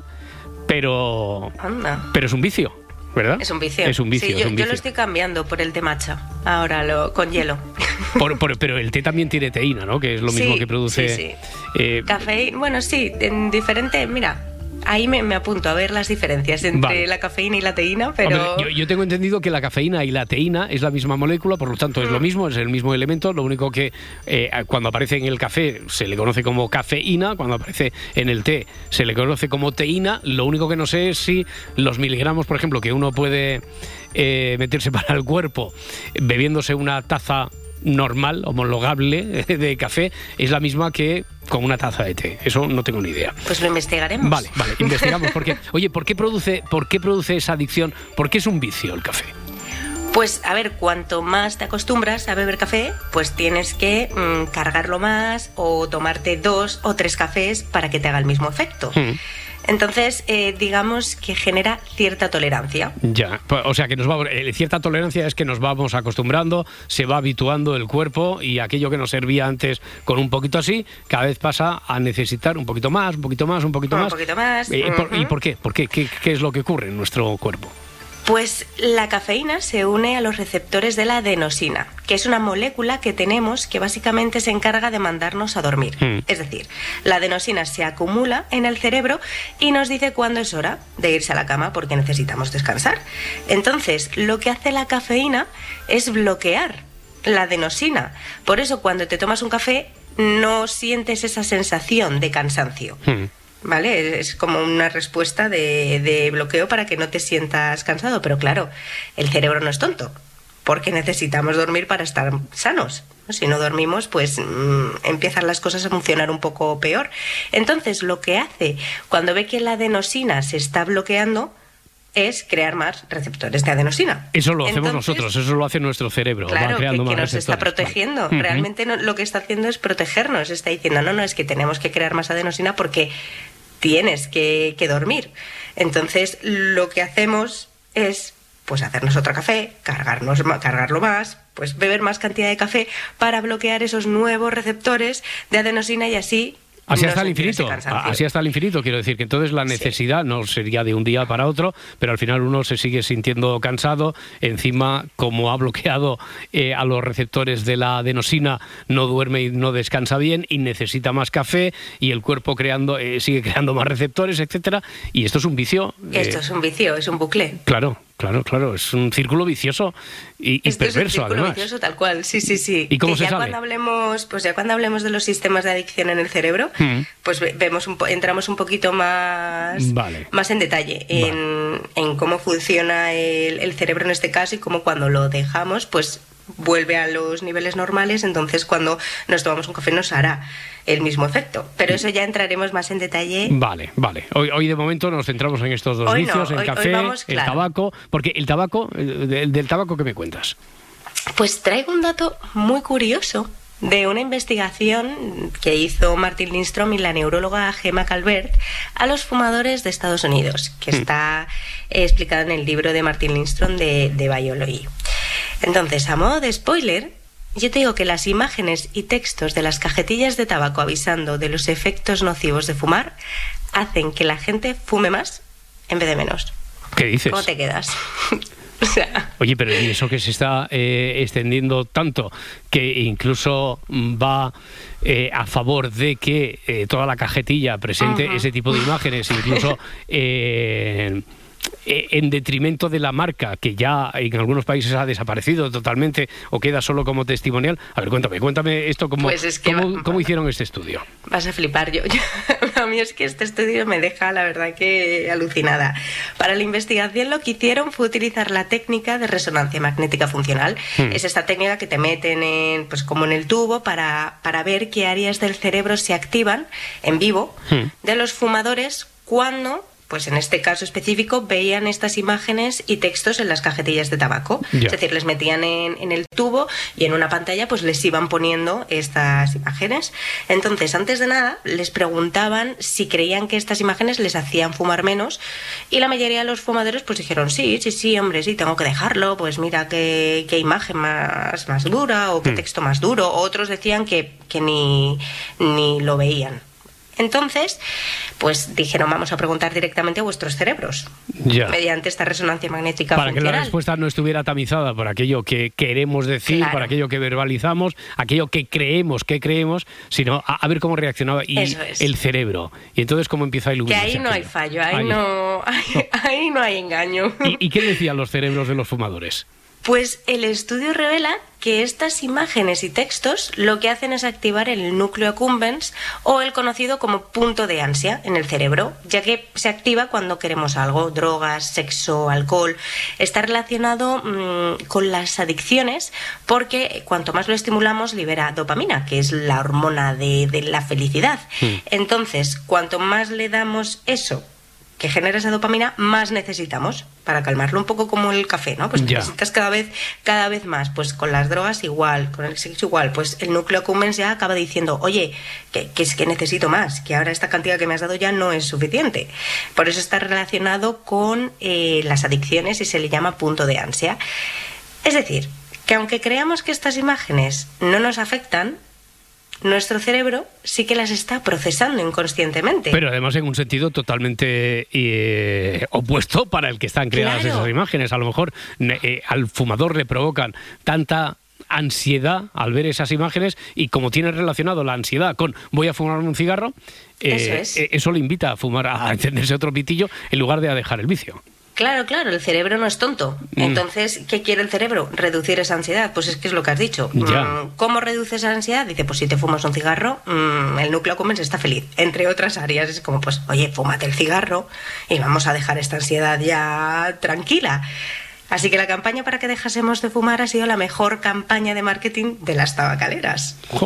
Speaker 2: pero,
Speaker 4: Anda.
Speaker 2: pero es un vicio. ¿Verdad?
Speaker 4: Es un vicio.
Speaker 2: Es un vicio,
Speaker 4: sí,
Speaker 2: es
Speaker 4: yo,
Speaker 2: un vicio.
Speaker 4: Yo lo estoy cambiando por el té matcha, ahora lo, con hielo.
Speaker 2: Por, por, pero el té también tiene teína, ¿no? Que es lo mismo
Speaker 4: sí,
Speaker 2: que produce...
Speaker 4: Sí, sí.
Speaker 2: Eh,
Speaker 4: Cafeína, bueno, sí, en diferente... Mira, ahí me, me apunto a ver las diferencias entre
Speaker 2: vale.
Speaker 4: la cafeína y la teína, pero...
Speaker 2: Hombre, yo, yo tengo entendido que la cafeína y la teína es la misma molécula, por lo tanto es mm. lo mismo, es el mismo elemento, lo único que eh, cuando aparece en el café se le conoce como cafeína, cuando aparece en el té se le conoce como teína, lo único que no sé es si los miligramos, por ejemplo, que uno puede eh, meterse para el cuerpo bebiéndose una taza normal, homologable de café, es la misma que con una taza de té. Eso no tengo ni idea.
Speaker 4: Pues lo investigaremos.
Speaker 2: Vale, vale, investigamos. Porque, oye, ¿por qué produce, por qué produce esa adicción? ¿Por qué es un vicio el café?
Speaker 4: Pues, a ver, cuanto más te acostumbras a beber café, pues tienes que mmm, cargarlo más o tomarte dos o tres cafés para que te haga el mismo efecto. Mm. Entonces, eh, digamos que genera cierta tolerancia.
Speaker 2: Ya, o sea que nos va, eh, cierta tolerancia es que nos vamos acostumbrando, se va habituando el cuerpo y aquello que nos servía antes con un poquito así, cada vez pasa a necesitar un poquito más, un poquito más, un poquito
Speaker 4: un
Speaker 2: más.
Speaker 4: Un poquito más.
Speaker 2: Eh,
Speaker 4: uh-huh.
Speaker 2: por, ¿Y por qué? ¿Por qué? ¿Qué? ¿Qué es lo que ocurre en nuestro cuerpo?
Speaker 4: Pues la cafeína se une a los receptores de la adenosina, que es una molécula que tenemos que básicamente se encarga de mandarnos a dormir. Mm. Es decir, la adenosina se acumula en el cerebro y nos dice cuándo es hora de irse a la cama porque necesitamos descansar. Entonces, lo que hace la cafeína es bloquear la adenosina. Por eso, cuando te tomas un café, no sientes esa sensación de cansancio. Mm. ¿Vale? Es como una respuesta de, de bloqueo para que no te sientas cansado. Pero claro, el cerebro no es tonto, porque necesitamos dormir para estar sanos. Si no dormimos, pues mmm, empiezan las cosas a funcionar un poco peor. Entonces, lo que hace cuando ve que la adenosina se está bloqueando es crear más receptores de adenosina.
Speaker 2: Eso lo hacemos
Speaker 4: Entonces,
Speaker 2: nosotros, eso lo hace nuestro cerebro.
Speaker 4: Claro,
Speaker 2: va creando
Speaker 4: que, que
Speaker 2: más
Speaker 4: nos está protegiendo.
Speaker 2: Vale.
Speaker 4: Realmente no, lo que está haciendo es protegernos. Está diciendo, no, no, es que tenemos que crear más adenosina porque tienes que, que dormir. Entonces, lo que hacemos es pues hacernos otro café, cargarnos, cargarlo más, pues beber más cantidad de café para bloquear esos nuevos receptores de adenosina y así...
Speaker 2: Así
Speaker 4: no
Speaker 2: hasta el infinito, así hasta el infinito, quiero decir que entonces la necesidad sí. no sería de un día para otro, pero al final uno se sigue sintiendo cansado, encima como ha bloqueado eh, a los receptores de la adenosina, no duerme y no descansa bien y necesita más café y el cuerpo creando eh, sigue creando más receptores, etcétera, y esto es un vicio.
Speaker 4: Eh, esto es un vicio, es un bucle.
Speaker 2: Claro. Claro, claro, es un círculo vicioso y, y
Speaker 4: Esto
Speaker 2: perverso,
Speaker 4: es un círculo
Speaker 2: además.
Speaker 4: vicioso tal cual, sí, sí, sí.
Speaker 2: ¿Y cómo
Speaker 4: que
Speaker 2: se
Speaker 4: ya
Speaker 2: sale?
Speaker 4: Cuando hablemos, pues ya cuando hablemos de los sistemas de adicción en el cerebro, mm. pues vemos un po- entramos un poquito más,
Speaker 2: vale.
Speaker 4: más en detalle en, vale. en cómo funciona el, el cerebro en este caso y cómo cuando lo dejamos, pues vuelve a los niveles normales, entonces cuando nos tomamos un café nos hará el mismo efecto. Pero eso ya entraremos más en detalle.
Speaker 2: Vale, vale. Hoy, hoy de momento nos centramos en estos dos
Speaker 4: hoy
Speaker 2: vicios,
Speaker 4: no,
Speaker 2: el
Speaker 4: hoy,
Speaker 2: café,
Speaker 4: hoy vamos,
Speaker 2: el
Speaker 4: claro.
Speaker 2: tabaco, porque el tabaco, el, del tabaco, ¿qué me cuentas?
Speaker 4: Pues traigo un dato muy curioso de una investigación que hizo Martin Lindstrom y la neuróloga Gemma Calvert a los fumadores de Estados Unidos, que está eh, explicado en el libro de Martin Lindstrom de, de Biology. Entonces, a modo de spoiler, yo te digo que las imágenes y textos de las cajetillas de tabaco avisando de los efectos nocivos de fumar hacen que la gente fume más en vez de menos.
Speaker 2: ¿Qué dices?
Speaker 4: ¿Cómo te quedas?
Speaker 2: O sea... Oye, pero ¿y eso que se está eh, extendiendo tanto que incluso va eh, a favor de que eh, toda la cajetilla presente uh-huh. ese tipo de imágenes, incluso eh, en detrimento de la marca, que ya en algunos países ha desaparecido totalmente o queda solo como testimonial? A ver, cuéntame, cuéntame esto, cómo,
Speaker 4: pues es que
Speaker 2: cómo,
Speaker 4: va,
Speaker 2: cómo hicieron este estudio.
Speaker 4: Vas a flipar. Yo, yo, a mí es que este estudio me deja, la verdad, que alucinada. Para la investigación lo que hicieron fue utilizar la técnica de resonancia magnética funcional. Hmm. Es esta técnica que te meten en, pues como en el tubo para, para ver qué áreas del cerebro se activan en vivo hmm. de los fumadores cuando... pues en este caso específico, veían estas imágenes y textos en las cajetillas de tabaco. Ya. Es decir, les metían en, en el tubo y en una pantalla pues les iban poniendo estas imágenes. Entonces, antes de nada, les preguntaban si creían que estas imágenes les hacían fumar menos, y la mayoría de los fumadores pues dijeron, sí, sí, sí, hombre, sí, tengo que dejarlo, pues mira qué, qué imagen más, más dura o qué hmm. texto más duro. Otros decían que, que ni, ni lo veían. Entonces, pues dijeron, vamos a preguntar directamente a vuestros cerebros, ya. mediante esta resonancia magnética
Speaker 2: para
Speaker 4: funcional.
Speaker 2: Que la respuesta no estuviera tamizada por aquello que queremos decir, claro. por aquello que verbalizamos, aquello que creemos que creemos, sino a, a ver cómo reaccionaba y es. el cerebro. Y entonces cómo empieza a iluminar.
Speaker 4: Que ahí no hay fallo, ahí, ahí. No, ahí, ahí no hay engaño.
Speaker 2: ¿Y, ¿Y qué decían los cerebros de los fumadores?
Speaker 4: Pues el estudio revela que estas imágenes y textos lo que hacen es activar el núcleo accumbens, o el conocido como punto de ansia en el cerebro, ya que se activa cuando queremos algo, drogas, sexo, alcohol. Está relacionado mmm, con las adicciones, porque cuanto más lo estimulamos libera dopamina, que es la hormona de, de la felicidad. Mm. Entonces, cuanto más le damos eso que genera esa dopamina, más necesitamos para calmarlo, un poco como el café, ¿no? Pues ya. necesitas cada vez, cada vez más. Pues con las drogas igual, con el sexo igual. Pues el núcleo accumbens ya acaba diciendo, oye, que, que es que necesito más, que ahora esta cantidad que me has dado ya no es suficiente. Por eso está relacionado con eh, las adicciones y se le llama punto de ansia. Es decir, que aunque creamos que estas imágenes no nos afectan, nuestro cerebro sí que las está procesando inconscientemente.
Speaker 2: Pero además en un sentido totalmente eh, opuesto para el que están creadas claro. esas imágenes. A lo mejor eh, al fumador le provocan tanta ansiedad al ver esas imágenes, y como tiene relacionado la ansiedad con voy a fumarme un cigarro, eh, eso, es. eh, eso le invita a fumar, a encenderse otro pitillo en lugar de a dejar el vicio.
Speaker 4: Claro, claro, el cerebro no es tonto. Entonces, ¿qué quiere el cerebro? Reducir esa ansiedad. Pues es que es lo que has dicho. Ya. ¿Cómo reduce esa ansiedad? Dice, pues si te fumas un cigarro, mmm, el núcleo accumbens está feliz. Entre otras áreas, es como, pues, oye, fúmate el cigarro y vamos a dejar esta ansiedad ya tranquila. Así que la campaña para que dejásemos de fumar ha sido la mejor campaña de marketing de las tabacaleras. Oh.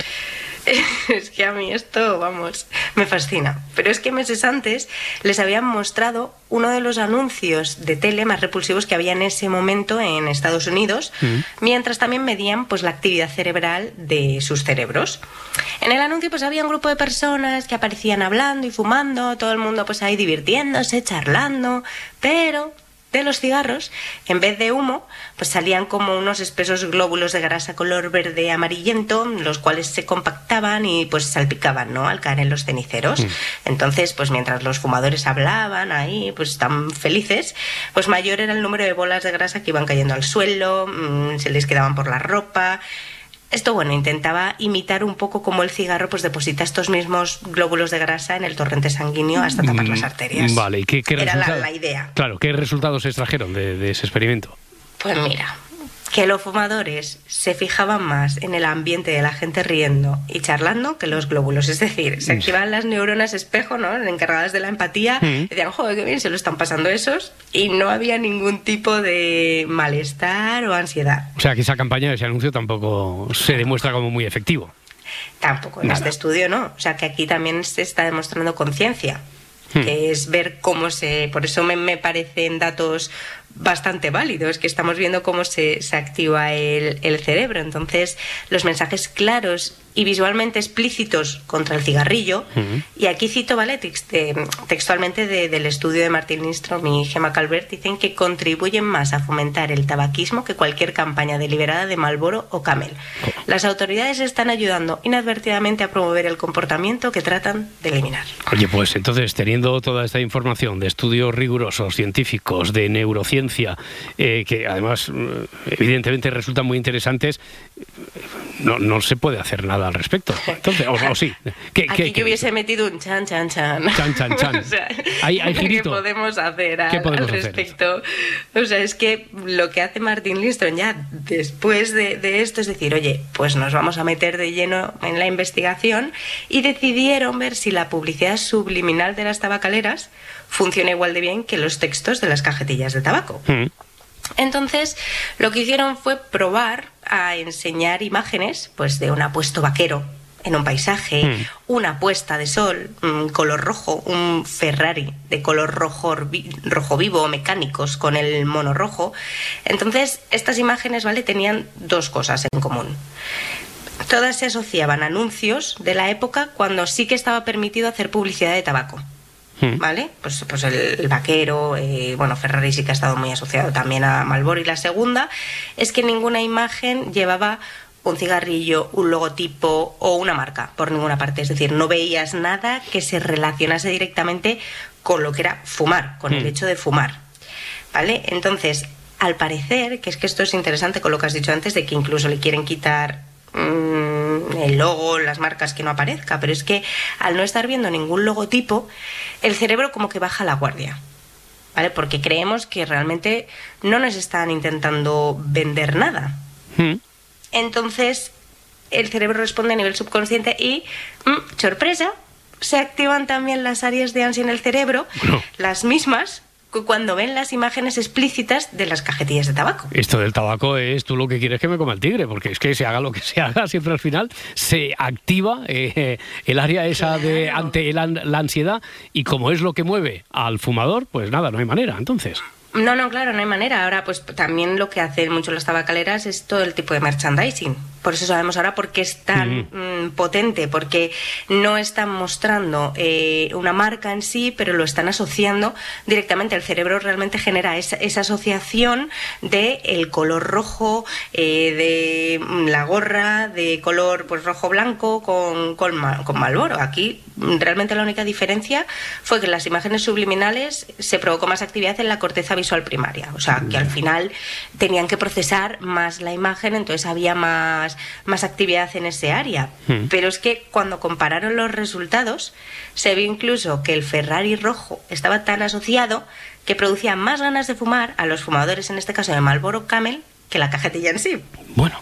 Speaker 4: Es que a mí esto, vamos, me fascina. Pero es que meses antes les habían mostrado uno de los anuncios de tele más repulsivos que había en ese momento en Estados Unidos, mm. mientras también medían pues la actividad cerebral de sus cerebros. En el anuncio pues había un grupo de personas que aparecían hablando y fumando, todo el mundo pues ahí divirtiéndose, charlando, pero de los cigarros, en vez de humo, pues salían como unos espesos glóbulos de grasa color verde amarillento, los cuales se compactaban y pues salpicaban, ¿no?, al caer en los ceniceros. Mm. Entonces, pues mientras los fumadores hablaban ahí, pues tan felices, pues mayor era el número de bolas de grasa que iban cayendo al suelo, mmm, se les quedaban por la ropa. Esto, bueno, intentaba imitar un poco como el cigarro pues deposita estos mismos glóbulos de grasa en el torrente sanguíneo hasta tapar las arterias.
Speaker 2: Vale, ¿y qué, qué
Speaker 4: Era la, la idea.
Speaker 2: Claro, ¿qué resultados se extrajeron de, de ese experimento?
Speaker 4: Pues mira, que los fumadores se fijaban más en el ambiente de la gente riendo y charlando que los glóbulos. Es decir, se activaban las neuronas espejo, ¿no?, encargadas de la empatía, mm. y decían, joder, qué bien se lo están pasando esos, y no había ningún tipo de malestar o ansiedad.
Speaker 2: O sea, que esa campaña, ese anuncio tampoco se demuestra como muy efectivo.
Speaker 4: Tampoco, en Nada. este estudio no. O sea, que aquí también se está demostrando conciencia, hmm. que es ver cómo se... Por eso me, me parecen datos bastante válidos, que estamos viendo cómo se, se activa el, el cerebro. Entonces, los mensajes claros y visualmente explícitos contra el cigarrillo. Uh-huh. Y aquí cito, ¿vale?, textualmente de, del estudio de Martin Lindstrom y Gemma Calvert, dicen que contribuyen más a fomentar el tabaquismo que cualquier campaña deliberada de Marlboro o Camel. Las autoridades están ayudando inadvertidamente a promover el comportamiento que tratan de eliminar.
Speaker 2: Oye, pues entonces, teniendo toda esta información de estudios rigurosos, científicos, de neurociencia, eh, que además evidentemente resultan muy interesantes, no, no se puede hacer nada al respecto. Entonces, o, o sí. ¿Qué,
Speaker 4: Aquí
Speaker 2: qué,
Speaker 4: yo hubiese metido un chan, chan, chan.
Speaker 2: Chan, chan, chan.
Speaker 4: O sea,
Speaker 2: hay, hay girito.
Speaker 4: ¿Qué podemos hacer al,
Speaker 2: ¿Qué podemos
Speaker 4: al respecto? Hacer? O sea, es que lo que hace Martin Lindstrom ya después de, de esto es decir, oye, pues nos vamos a meter de lleno en la investigación, y decidieron ver si la publicidad subliminal de las tabacaleras funciona igual de bien que los textos de las cajetillas de tabaco. Mm. Entonces, lo que hicieron fue probar a enseñar imágenes, pues, de un apuesto vaquero en un paisaje, mm. una puesta de sol, un color rojo, un Ferrari de color rojo, rojo vivo, mecánicos con el mono rojo. Entonces, estas imágenes, ¿vale?, tenían dos cosas en común. Todas se asociaban a anuncios de la época cuando sí que estaba permitido hacer publicidad de tabaco. ¿Vale? Pues, pues el, el vaquero, eh, bueno, Ferrari sí que ha estado muy asociado también a Marlboro. Y la segunda es que ninguna imagen llevaba un cigarrillo, un logotipo o una marca por ninguna parte. Es decir, no veías nada que se relacionase directamente con lo que era fumar, con mm. el hecho de fumar. ¿Vale? Entonces, al parecer, que es que esto es interesante con lo que has dicho antes, de que incluso le quieren quitar el logo, las marcas, que no aparezca, pero es que al no estar viendo ningún logotipo, el cerebro como que baja la guardia, ¿vale? Porque creemos que realmente no nos están intentando vender nada. ¿Mm? Entonces el cerebro responde a nivel subconsciente y, mmm, sorpresa, se activan también las áreas de ansia en el cerebro, no. las mismas cuando ven las imágenes explícitas de las cajetillas de tabaco.
Speaker 2: Esto del tabaco es tú lo que quieres que me coma el tigre, porque es que se haga lo que se haga, siempre al final se activa eh, el área esa claro. de ante la, la ansiedad, y como es lo que mueve al fumador, pues nada, no hay manera, entonces.
Speaker 4: No, no, claro, no hay manera. Ahora, pues también lo que hacen mucho las tabacaleras es todo el tipo de merchandising. Por eso sabemos ahora por qué es tan mm. Mm, potente, porque no están mostrando eh, una marca en sí, pero lo están asociando directamente. El cerebro realmente genera esa, esa asociación de el color rojo, eh, de la gorra, de color pues rojo-blanco con, con, con Marlboro. Aquí realmente la única diferencia fue que en las imágenes subliminales se provocó más actividad en la corteza visual primaria, o sea, que al final tenían que procesar más la imagen, entonces había más, más actividad en ese área. Hmm. Pero es que cuando compararon los resultados, se vio incluso que el Ferrari rojo estaba tan asociado que producía más ganas de fumar a los fumadores, en este caso de Marlboro Camel, que la cajetilla en sí.
Speaker 2: Bueno,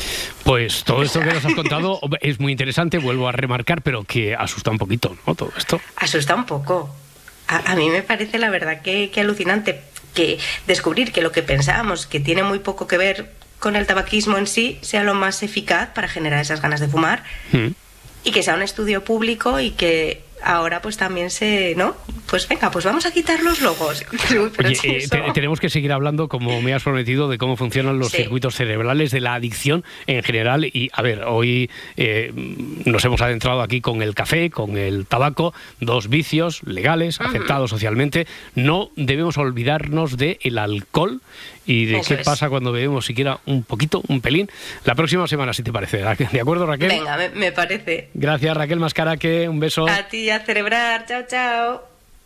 Speaker 2: pues todo esto que nos has contado es muy interesante, vuelvo a remarcar, pero que asusta un poquito, ¿no? Todo esto.
Speaker 4: Asusta un poco. A, a mí me parece la verdad que, que alucinante que descubrir que lo que pensábamos que tiene muy poco que ver con el tabaquismo en sí sea lo más eficaz para generar esas ganas de fumar. Mm. Y que sea un estudio público y que ahora pues también se, ¿no? Pues venga, pues vamos a quitar los logos. Pero
Speaker 2: Oye, eh, te, tenemos que seguir hablando, como me has prometido, de cómo funcionan los sí. circuitos cerebrales, de la adicción en general. Y a ver, hoy eh, nos hemos adentrado aquí con el café, con el tabaco, dos vicios legales, uh-huh. aceptados socialmente. No debemos olvidarnos del alcohol y de Eso qué es. pasa cuando bebemos siquiera un poquito, un pelín. La próxima semana, si te parece. ¿De acuerdo, Raquel?
Speaker 4: Venga, me, me parece.
Speaker 2: Gracias, Raquel Mascaraque. Un beso.
Speaker 4: A ti, a celebrar. Chao, chao.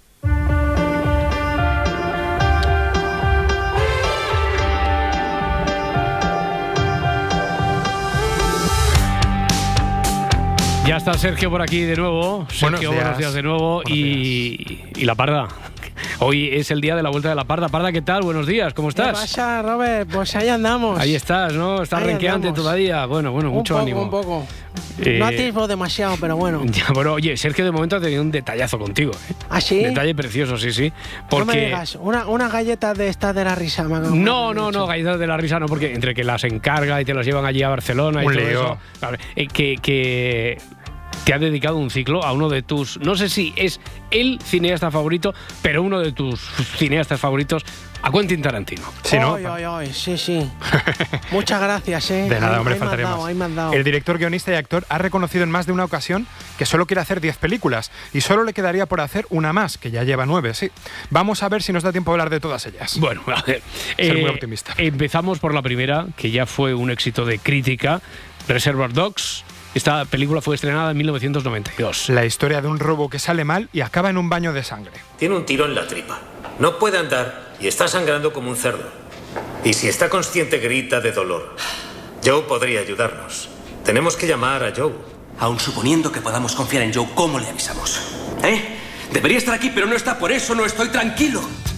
Speaker 2: Ya está Sergio por aquí de nuevo. Sergio,
Speaker 14: buenos días,
Speaker 2: buenos días de nuevo.
Speaker 14: Buenos
Speaker 2: y,
Speaker 14: días.
Speaker 2: y la Parda. Hoy es el día de la vuelta de la Parda. Parda, ¿qué tal? Buenos días, ¿cómo estás?
Speaker 5: ¿Qué pasa, Robert? Pues ahí andamos.
Speaker 2: Ahí estás, ¿no? Estás
Speaker 5: ahí
Speaker 2: renqueante
Speaker 5: andamos.
Speaker 2: todavía. Bueno, bueno,
Speaker 5: un
Speaker 2: mucho
Speaker 5: poco,
Speaker 2: ánimo.
Speaker 5: Un poco,
Speaker 2: eh,
Speaker 5: No atisbo demasiado, pero bueno.
Speaker 2: Ya, bueno, oye, Sergio de momento ha tenido un detallazo contigo. ¿eh?
Speaker 5: ¿Ah, sí?
Speaker 2: Detalle precioso, sí, sí. Porque...
Speaker 5: No me digas, una, una galleta de estas de la risa. Me
Speaker 2: no, no, no, galletas de la risa no, porque entre que las encarga y te las llevan allí a Barcelona y
Speaker 14: un
Speaker 2: todo
Speaker 14: lío.
Speaker 2: eso. Claro, eh, que... que te ha dedicado un ciclo a uno de tus, no sé si es el cineasta favorito, pero uno de tus cineastas favoritos, a Quentin Tarantino.
Speaker 5: Sí, ¿no? Ay, ay, ay, sí, sí. Muchas gracias, ¿eh?
Speaker 14: De nada,
Speaker 5: ahí,
Speaker 14: hombre,
Speaker 5: ahí
Speaker 14: faltaría
Speaker 5: me has dado,
Speaker 14: más.
Speaker 5: ahí me has dado.
Speaker 14: El director, guionista y actor ha reconocido en más de una ocasión que solo quiere hacer diez películas y solo le quedaría por hacer una más, que ya lleva nueve, sí. Vamos a ver si nos da tiempo a hablar de todas ellas.
Speaker 2: Bueno, a ver.
Speaker 14: Ser
Speaker 2: eh,
Speaker 14: muy optimista.
Speaker 2: Empezamos por la primera, que ya fue un éxito de crítica, Reservoir Dogs. Esta película fue estrenada en mil novecientos noventa y dos.
Speaker 14: La historia de un robo que sale mal y acaba en un baño de sangre.
Speaker 8: Tiene un tiro en la tripa. No puede andar y está sangrando como un cerdo. Y si está consciente, grita de dolor. Joe podría ayudarnos. Tenemos que llamar a Joe.
Speaker 9: Aun suponiendo que podamos confiar en Joe, ¿cómo le avisamos? ¿Eh? Debería estar aquí, pero no está, por eso no estoy tranquilo.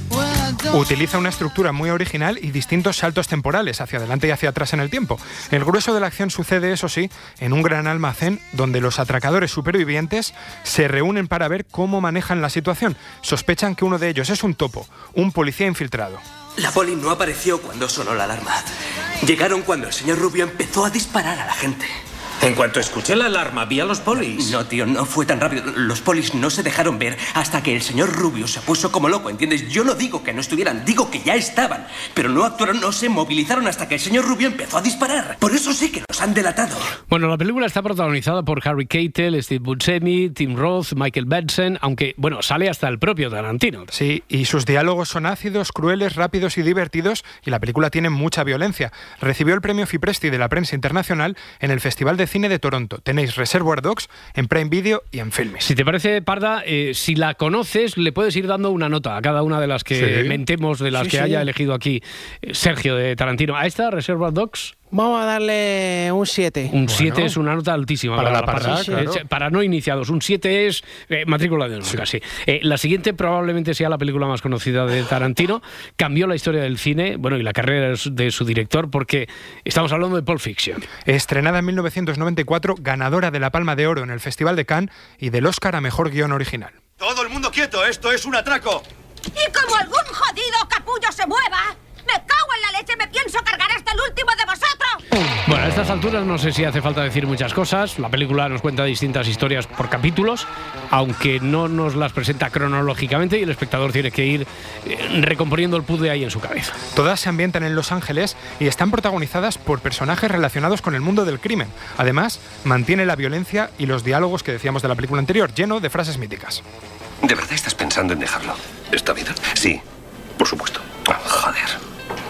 Speaker 14: Utiliza una estructura muy original y distintos saltos temporales hacia adelante y hacia atrás en el tiempo. El grueso de la acción sucede, eso sí, en un gran almacén donde los atracadores supervivientes se reúnen para ver cómo manejan la situación. Sospechan que uno de ellos es un topo, un policía infiltrado.
Speaker 9: La poli no apareció cuando sonó la alarma. Llegaron cuando el señor Rubio empezó a disparar a la gente.
Speaker 8: En cuanto escuché la alarma, vi a los polis.
Speaker 9: No, tío, no fue tan rápido. Los polis no se dejaron ver hasta que el señor Rubio se puso como loco, ¿entiendes? Yo no digo que no estuvieran, digo que ya estaban. Pero no actuaron, no se movilizaron hasta que el señor Rubio empezó a disparar. Por eso sí que los han delatado.
Speaker 2: Bueno, la película está protagonizada por Harry Keitel, Steve Buscemi, Tim Roth, Michael Madsen, aunque, bueno, sale hasta el propio Tarantino.
Speaker 14: Sí, y sus diálogos son ácidos, crueles, rápidos y divertidos, y la película tiene mucha violencia. Recibió el premio Fipresti de la prensa internacional en el Festival de Cine de Toronto. Tenéis Reservoir Dogs en Prime Video y en Filmes.
Speaker 2: Si te parece, Parda, eh, si la conoces, le puedes ir dando una nota a cada una de las que
Speaker 14: Sí.
Speaker 2: mentemos, de las
Speaker 5: Sí,
Speaker 2: que
Speaker 5: sí.
Speaker 2: haya elegido aquí eh, Sergio de Tarantino. ¿A esta, Reservoir Dogs?
Speaker 5: Vamos a darle un siete.
Speaker 2: Un siete es una nota altísima
Speaker 14: Para
Speaker 2: para,
Speaker 14: la
Speaker 2: para,
Speaker 14: Parda,
Speaker 2: para-
Speaker 14: claro.
Speaker 2: eh, para no iniciados. Un siete es eh, matrícula de honor, casi. Eh, la siguiente probablemente sea la película más conocida de Tarantino. Cambió la historia del cine, bueno, y la carrera de su, de su director, porque estamos hablando de Pulp Fiction.
Speaker 14: Estrenada en mil novecientos noventa y cuatro, ganadora de la Palma de Oro en el Festival de Cannes y del Oscar a Mejor Guión Original.
Speaker 10: Todo el mundo quieto, esto es un atraco.
Speaker 11: Y como algún jodido capullo se mueva, me cago en la leche, me pienso cargar hasta el último de vosotros.
Speaker 2: Bueno, a estas alturas no sé si hace falta decir muchas cosas. La película nos cuenta distintas historias por capítulos, aunque no nos las presenta cronológicamente y el espectador tiene que ir eh, recomponiendo el puzzle ahí en su cabeza.
Speaker 14: Todas se ambientan en Los Ángeles y están protagonizadas por personajes relacionados con el mundo del crimen. Además, mantiene la violencia y los diálogos que decíamos de la película anterior, lleno de frases míticas.
Speaker 24: ¿De verdad estás pensando en dejarlo? ¿Esta vida? Sí, por supuesto. Ah, joder.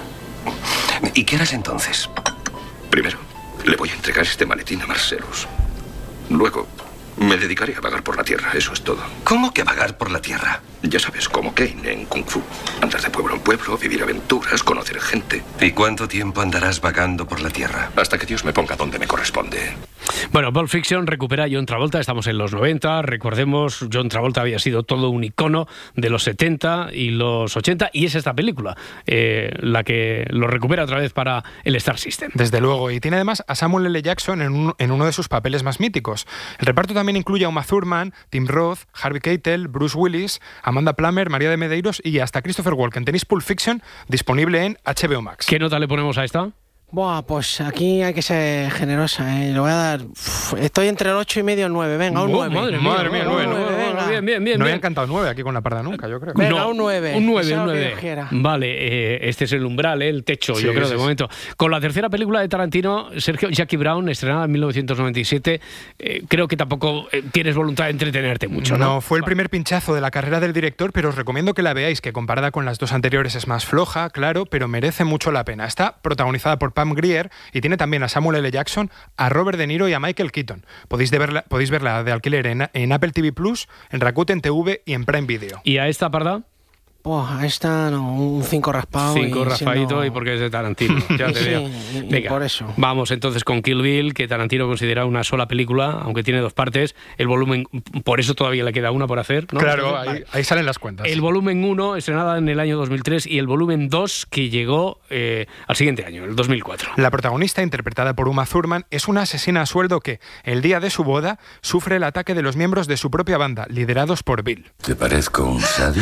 Speaker 24: ¿Y qué harás entonces? Primero, le voy a entregar este maletín a Marcellus. Luego, me dedicaré a vagar por la tierra, eso es todo. ¿Cómo que vagar por la tierra? Ya sabes, como Kane en Kung Fu. Andar de pueblo en pueblo, vivir aventuras, conocer gente. ¿Y cuánto tiempo andarás vagando por la tierra? Hasta que Dios me ponga donde me corresponde.
Speaker 2: Bueno, Pulp Fiction recupera a John Travolta, estamos en los noventa, recordemos, John Travolta había sido todo un icono de los setenta y los ochenta, y es esta película eh, la que lo recupera otra vez para el Star System.
Speaker 14: Desde luego, y tiene además a Samuel L. Jackson en, un- en uno de sus papeles más míticos. El reparto también incluye a Uma Thurman, Tim Roth, Harvey Keitel, Bruce Willis, Amanda Plummer, María de Medeiros y hasta Christopher Walken. Tenéis Pulp Fiction disponible en H B O Max.
Speaker 2: ¿Qué nota le ponemos a esta?
Speaker 5: Buah, pues aquí hay que ser generosa, ¿eh? Le voy a dar... Uf, estoy entre el ocho y medio y el nueve. Venga, un
Speaker 2: Oh,
Speaker 5: nueve.
Speaker 2: madre mía,
Speaker 14: Madre mía,
Speaker 2: oh,
Speaker 14: nueve,
Speaker 2: oh,
Speaker 14: nueve,
Speaker 2: oh,
Speaker 5: venga.
Speaker 2: bien, bien, bien.
Speaker 14: No
Speaker 2: bien.
Speaker 14: habían cantado nueve aquí con la Parda nunca, yo creo.
Speaker 5: Venga,
Speaker 2: No,
Speaker 5: un nueve.
Speaker 2: Un nueve,
Speaker 5: Eso
Speaker 2: un
Speaker 5: es lo que
Speaker 2: nueve.
Speaker 5: Dios quiera.
Speaker 2: Vale, eh, este es el umbral, eh, el techo,
Speaker 14: Sí,
Speaker 2: yo creo,
Speaker 14: sí,
Speaker 2: de
Speaker 14: sí.
Speaker 2: momento. Con la tercera película de Tarantino, Sergio, Jackie Brown, estrenada en mil novecientos noventa y siete, eh, creo que tampoco eh, tienes voluntad de entretenerte mucho, ¿no?
Speaker 14: No, fue el primer pinchazo de la carrera del director, pero os recomiendo que la veáis, que comparada con las dos anteriores es más floja, claro, pero merece mucho la pena. Está protagonizada por Pam Grier y tiene también a Samuel L. Jackson, a Robert De Niro y a Michael Keaton. Podéis, de verla, podéis verla de alquiler en, en Apple T V Plus, en Rakuten T V y en Prime Video.
Speaker 2: ¿Y a esta, Parda?
Speaker 5: Buah, a esta no, un cinco raspado.
Speaker 2: Cinco
Speaker 5: y
Speaker 2: raspadito
Speaker 5: siendo-
Speaker 2: y porque es de Tarantino, ya te
Speaker 5: Sí,
Speaker 2: veo.
Speaker 5: y- y
Speaker 2: Venga,
Speaker 5: por eso.
Speaker 2: vamos entonces con Kill Bill, que Tarantino considera una sola película, aunque tiene dos partes. El volumen, por eso todavía le queda una por hacer, ¿no?
Speaker 14: Claro,
Speaker 2: Vale.
Speaker 14: ahí, ahí salen las cuentas.
Speaker 2: El volumen uno, estrenada en el año dos mil tres, y el volumen dos, que llegó eh, al siguiente año, el dos mil cuatro.
Speaker 14: La protagonista, interpretada por Uma Thurman, es una asesina a sueldo que, el día de su boda, sufre el ataque de los miembros de su propia banda, liderados por Bill.
Speaker 24: ¿Te parezco un sádico?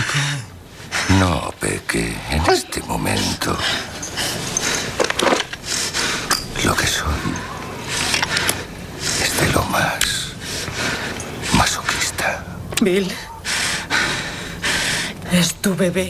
Speaker 24: No, Peque, en este momento. Lo que soy es de lo más
Speaker 6: Bill, es tu bebé.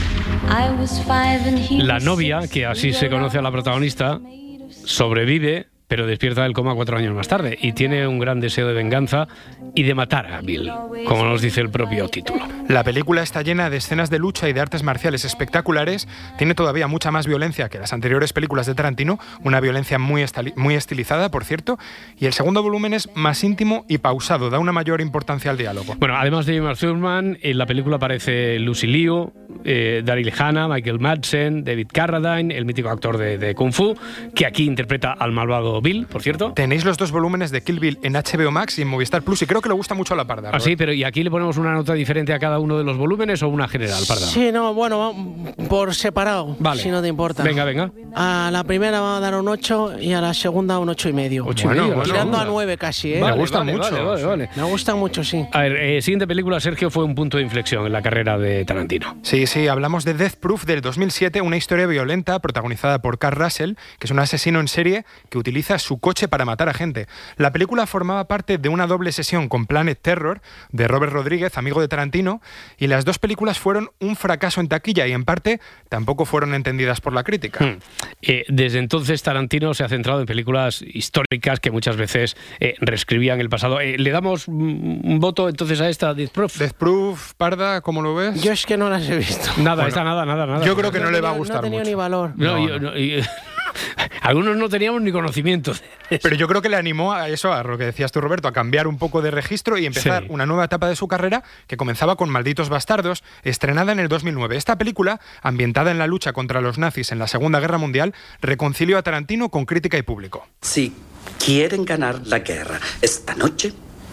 Speaker 2: La novia, que así se conoce a la protagonista, sobrevive, pero despierta del coma cuatro años más tarde y tiene un gran deseo de venganza y de matar a Bill, como nos dice el propio título.
Speaker 14: La película está llena de escenas de lucha y de artes marciales espectaculares, tiene todavía mucha más violencia que las anteriores películas de Tarantino, una violencia muy, estali- muy estilizada, por cierto, y el segundo volumen es más íntimo y pausado, da una mayor importancia al diálogo.
Speaker 2: Bueno, además de Uma Thurman, en la película aparece Lucy Liu, eh, Daryl Hannah, Michael Madsen, David Carradine, el mítico actor de, de Kung Fu, que aquí interpreta al malvado Bill, por cierto.
Speaker 14: Tenéis los dos volúmenes de Kill Bill en H B O Max y en Movistar Plus, y creo que le gusta mucho a la Parda.
Speaker 2: Ah, sí, pero ¿y aquí le ponemos una nota diferente a cada uno de los volúmenes o una general, Parda?
Speaker 5: Sí, no, bueno, va por separado,
Speaker 2: vale,
Speaker 5: si no te importa.
Speaker 2: Venga, venga.
Speaker 5: A la primera va a dar un ocho y a la segunda un ocho y medio.
Speaker 2: Ocho y medio,
Speaker 5: tirando
Speaker 2: bueno.
Speaker 5: a nueve casi, ¿eh?
Speaker 2: Vale,
Speaker 14: me gusta
Speaker 2: vale,
Speaker 14: mucho.
Speaker 2: Vale, vale, vale.
Speaker 5: Me gusta mucho, sí.
Speaker 2: A ver, eh, siguiente película, Sergio, fue un punto de inflexión en la carrera de Tarantino.
Speaker 14: Sí, sí, hablamos de Death Proof del dos mil siete, una historia violenta protagonizada por Kurt Russell, que es un asesino en serie que utiliza su coche para matar a gente. La película formaba parte de una doble sesión con Planet Terror, de Robert Rodríguez, amigo de Tarantino, y las dos películas fueron un fracaso en taquilla y en parte tampoco fueron entendidas por la crítica.
Speaker 2: Hmm. Eh, desde entonces Tarantino se ha centrado en películas históricas que muchas veces eh, reescribían el pasado. Eh, ¿Le damos un, un voto entonces a esta Death Proof?
Speaker 14: Death Proof, Parda, ¿cómo lo ves?
Speaker 5: Yo es que no las he visto.
Speaker 2: Nada,
Speaker 14: Bueno,
Speaker 2: esta nada, nada, nada.
Speaker 14: Yo creo que no,
Speaker 5: no
Speaker 14: le va a
Speaker 5: tenía-
Speaker 14: gustar
Speaker 5: No tenía
Speaker 14: mucho.
Speaker 5: ni valor.
Speaker 2: No,
Speaker 14: No,
Speaker 2: yo-
Speaker 14: no.
Speaker 2: no, y- algunos no teníamos ni conocimiento de eso.
Speaker 14: Pero yo creo que le animó a eso, a lo que decías tú, Roberto, a cambiar un poco de registro y empezar
Speaker 2: Sí.
Speaker 14: una nueva etapa de su carrera que comenzaba con Malditos Bastardos, estrenada en el dos mil nueve. Esta película, ambientada en la lucha contra los nazis en la Segunda Guerra Mundial, reconcilió a Tarantino con crítica y público.
Speaker 7: Si quieren ganar la guerra esta noche,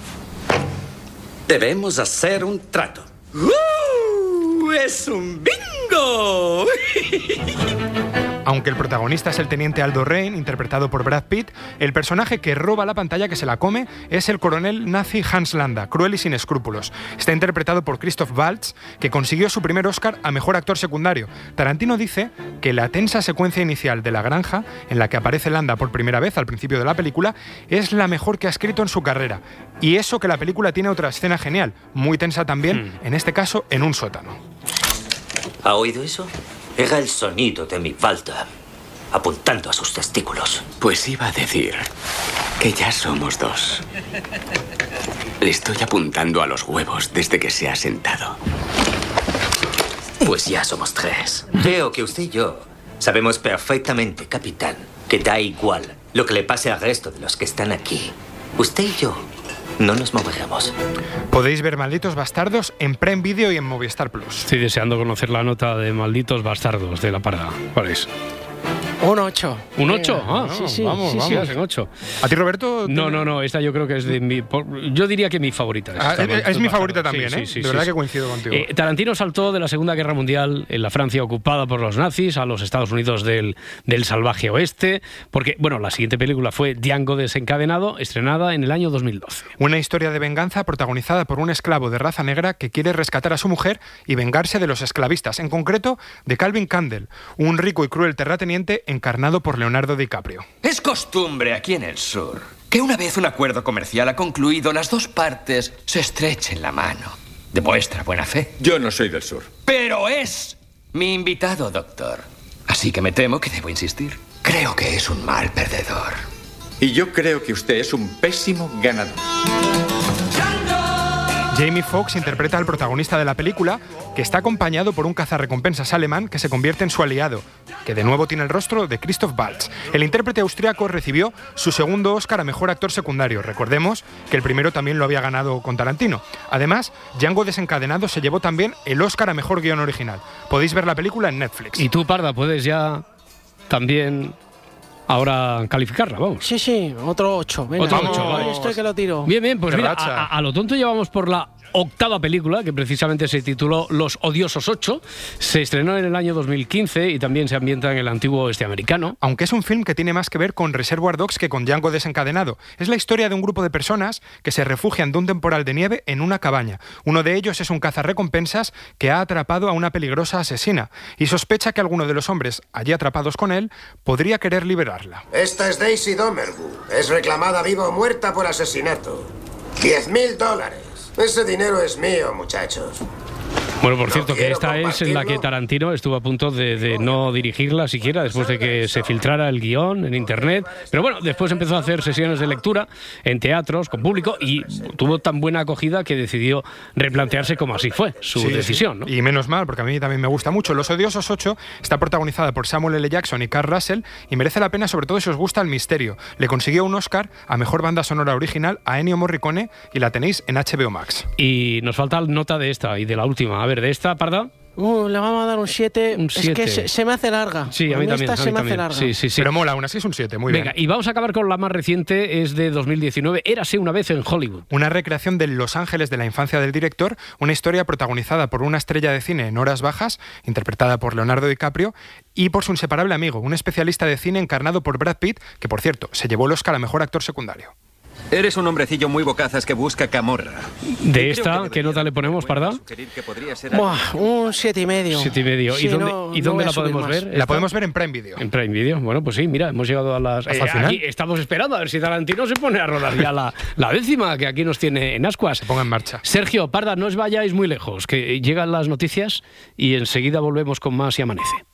Speaker 7: debemos hacer un trato. ¡Uh! ¡Es un bingo!
Speaker 14: Aunque el protagonista es el teniente Aldo Rain, interpretado por Brad Pitt, el personaje que roba la pantalla, que se la come, es el coronel nazi Hans Landa, cruel y sin escrúpulos. Está interpretado por Christoph Waltz, que consiguió su primer Oscar a Mejor Actor Secundario. Tarantino dice que la tensa secuencia inicial de la granja, en la que aparece Landa por primera vez al principio de la película, es la mejor que ha escrito en su carrera. Y eso que la película tiene otra escena genial, muy tensa también, en este caso en un sótano.
Speaker 12: ¿Ha oído eso? Era el sonido de mi falda, apuntando a sus testículos.
Speaker 13: Pues iba a decir que ya somos dos. Le estoy apuntando a los huevos desde que se ha sentado.
Speaker 12: Pues ya somos tres. Creo que usted y yo sabemos perfectamente, capitán, que da igual lo que le pase al resto de los que están aquí. Usted y yo no nos moveremos.
Speaker 14: Podéis ver Malditos Bastardos en Prime Video y en Movistar Plus.
Speaker 2: Estoy deseando conocer la nota de Malditos Bastardos de la Parda. ¿Cuál es?
Speaker 5: Un ocho.
Speaker 2: ¿Un ocho? Ah,
Speaker 5: sí, sí,
Speaker 2: vamos,
Speaker 5: sí,
Speaker 2: vamos.
Speaker 5: sí.
Speaker 2: En ocho.
Speaker 14: ¿A ti, Roberto?
Speaker 2: No, no, no. Esta yo creo que es de mi... por- yo diría que mi favorita.
Speaker 14: Ah,
Speaker 2: esta,
Speaker 14: es-
Speaker 2: Malditos
Speaker 14: es mi favorita
Speaker 2: Bastardos.
Speaker 14: también, ¿eh? De verdad que coincido contigo.
Speaker 2: Eh, Tarantino saltó de la Segunda Guerra Mundial en la Francia ocupada por los nazis a los Estados Unidos del, del salvaje oeste, porque, bueno, la siguiente película fue Django desencadenado, estrenada en el año dos mil doce.
Speaker 14: Una historia de venganza protagonizada por un esclavo de raza negra que quiere rescatar a su mujer y vengarse de los esclavistas, en concreto de Calvin Candle, un rico y cruel terrateniente encarnado por Leonardo DiCaprio.
Speaker 9: Es costumbre aquí en el sur que una vez un acuerdo comercial ha concluido, las dos partes se estrechen la mano. Demuestra buena fe.
Speaker 24: Yo no soy del sur.
Speaker 9: Pero es mi invitado, doctor. Así que me temo que debo insistir. Creo que es un mal perdedor.
Speaker 24: Y yo creo que usted es un pésimo ganador.
Speaker 14: Jamie Foxx interpreta al protagonista de la película, que está acompañado por un cazarrecompensas alemán que se convierte en su aliado, que de nuevo tiene el rostro de Christoph Waltz. El intérprete austriaco recibió su segundo Oscar a Mejor Actor Secundario. Recordemos que el primero también lo había ganado con Tarantino. Además, Django desencadenado se llevó también el Oscar a Mejor Guión Original. Podéis ver la película en Netflix.
Speaker 2: Y tú, Parda, puedes ya también ahora calificarla, vamos.
Speaker 5: Sí, sí, otro ocho. Venga,
Speaker 2: Otro
Speaker 5: vamos.
Speaker 2: ocho, vale.
Speaker 5: Estoy que lo tiro.
Speaker 2: Bien, bien, pues
Speaker 14: Qué
Speaker 2: mira,
Speaker 14: racha.
Speaker 2: a, a lo tonto llevamos por la octava película, que precisamente se tituló Los Odiosos Ocho. Se estrenó en el año dos mil quince y también se ambienta en el antiguo oeste americano.
Speaker 14: Aunque es un film que tiene más que ver con Reservoir Dogs que con Django desencadenado. Es la historia de un grupo de personas que se refugian de un temporal de nieve en una cabaña. Uno de ellos es un cazarrecompensas que ha atrapado a una peligrosa asesina y sospecha que alguno de los hombres allí atrapados con él podría querer liberarla.
Speaker 15: Esta es Daisy Domergue. Es reclamada viva o muerta por asesinato. Diez mil dólares.
Speaker 6: Ese dinero es mío, muchachos.
Speaker 2: Bueno, por
Speaker 6: No
Speaker 2: cierto, que
Speaker 6: quiero
Speaker 2: esta es en la que
Speaker 6: compartirlo.
Speaker 2: Tarantino estuvo a punto de, de no dirigirla siquiera después de que se filtrara el guión en internet. Pero bueno, después empezó a hacer sesiones de lectura en teatros con público y tuvo tan buena acogida que decidió replantearse como así fue su
Speaker 14: Sí,
Speaker 2: decisión,
Speaker 14: sí.
Speaker 2: ¿no?
Speaker 14: Y menos mal, porque a mí también me gusta mucho. Los Odiosos ocho está protagonizada por Samuel L. Jackson y Kurt Russell y merece la pena, sobre todo si os gusta el misterio. Le consiguió un Oscar a Mejor Banda Sonora Original a Ennio Morricone y la tenéis en H B O Max.
Speaker 2: Y nos falta nota de esta y de la última. A ver, de esta, Parda.
Speaker 5: Uh, le vamos a dar un siete. Es
Speaker 2: siete.
Speaker 5: que se, se me hace larga.
Speaker 2: Sí, a mí también.
Speaker 5: Esta
Speaker 2: a mí
Speaker 5: se me
Speaker 2: también.
Speaker 5: hace larga.
Speaker 2: Sí, sí, sí.
Speaker 14: Pero mola, aún así es un siete, muy
Speaker 2: Venga,
Speaker 14: bien.
Speaker 2: y vamos a acabar con la más reciente, es de dos mil diecinueve, Érase una vez en Hollywood.
Speaker 14: Una recreación de Los Ángeles de la infancia del director, una historia protagonizada por una estrella de cine en horas bajas, interpretada por Leonardo DiCaprio, y por su inseparable amigo, un especialista de cine encarnado por Brad Pitt, que por cierto, se llevó el Oscar a Mejor Actor Secundario.
Speaker 15: Eres un hombrecillo muy bocazas que busca camorra.
Speaker 2: De esta, ¿qué nota le ponemos, Parda?
Speaker 5: Buah, un siete y medio.
Speaker 2: Siete y medio.
Speaker 5: Sí,
Speaker 2: ¿Y dónde,
Speaker 5: no-
Speaker 2: ¿y
Speaker 5: no
Speaker 2: dónde
Speaker 5: voy a
Speaker 2: la
Speaker 5: subir
Speaker 2: podemos
Speaker 5: más.
Speaker 2: ver?
Speaker 14: La podemos ver en Prime Video.
Speaker 2: En Prime Video. Bueno, pues sí, mira, hemos llegado a las...
Speaker 14: ¿Hasta el final?
Speaker 2: Aquí estamos esperando a ver si Tarantino se pone a rodar ya la, la décima, que aquí nos tiene en ascuas. Se
Speaker 14: ponga en marcha.
Speaker 2: Sergio, Parda, no os vayáis muy lejos, que llegan las noticias y enseguida volvemos con más Y Amanece.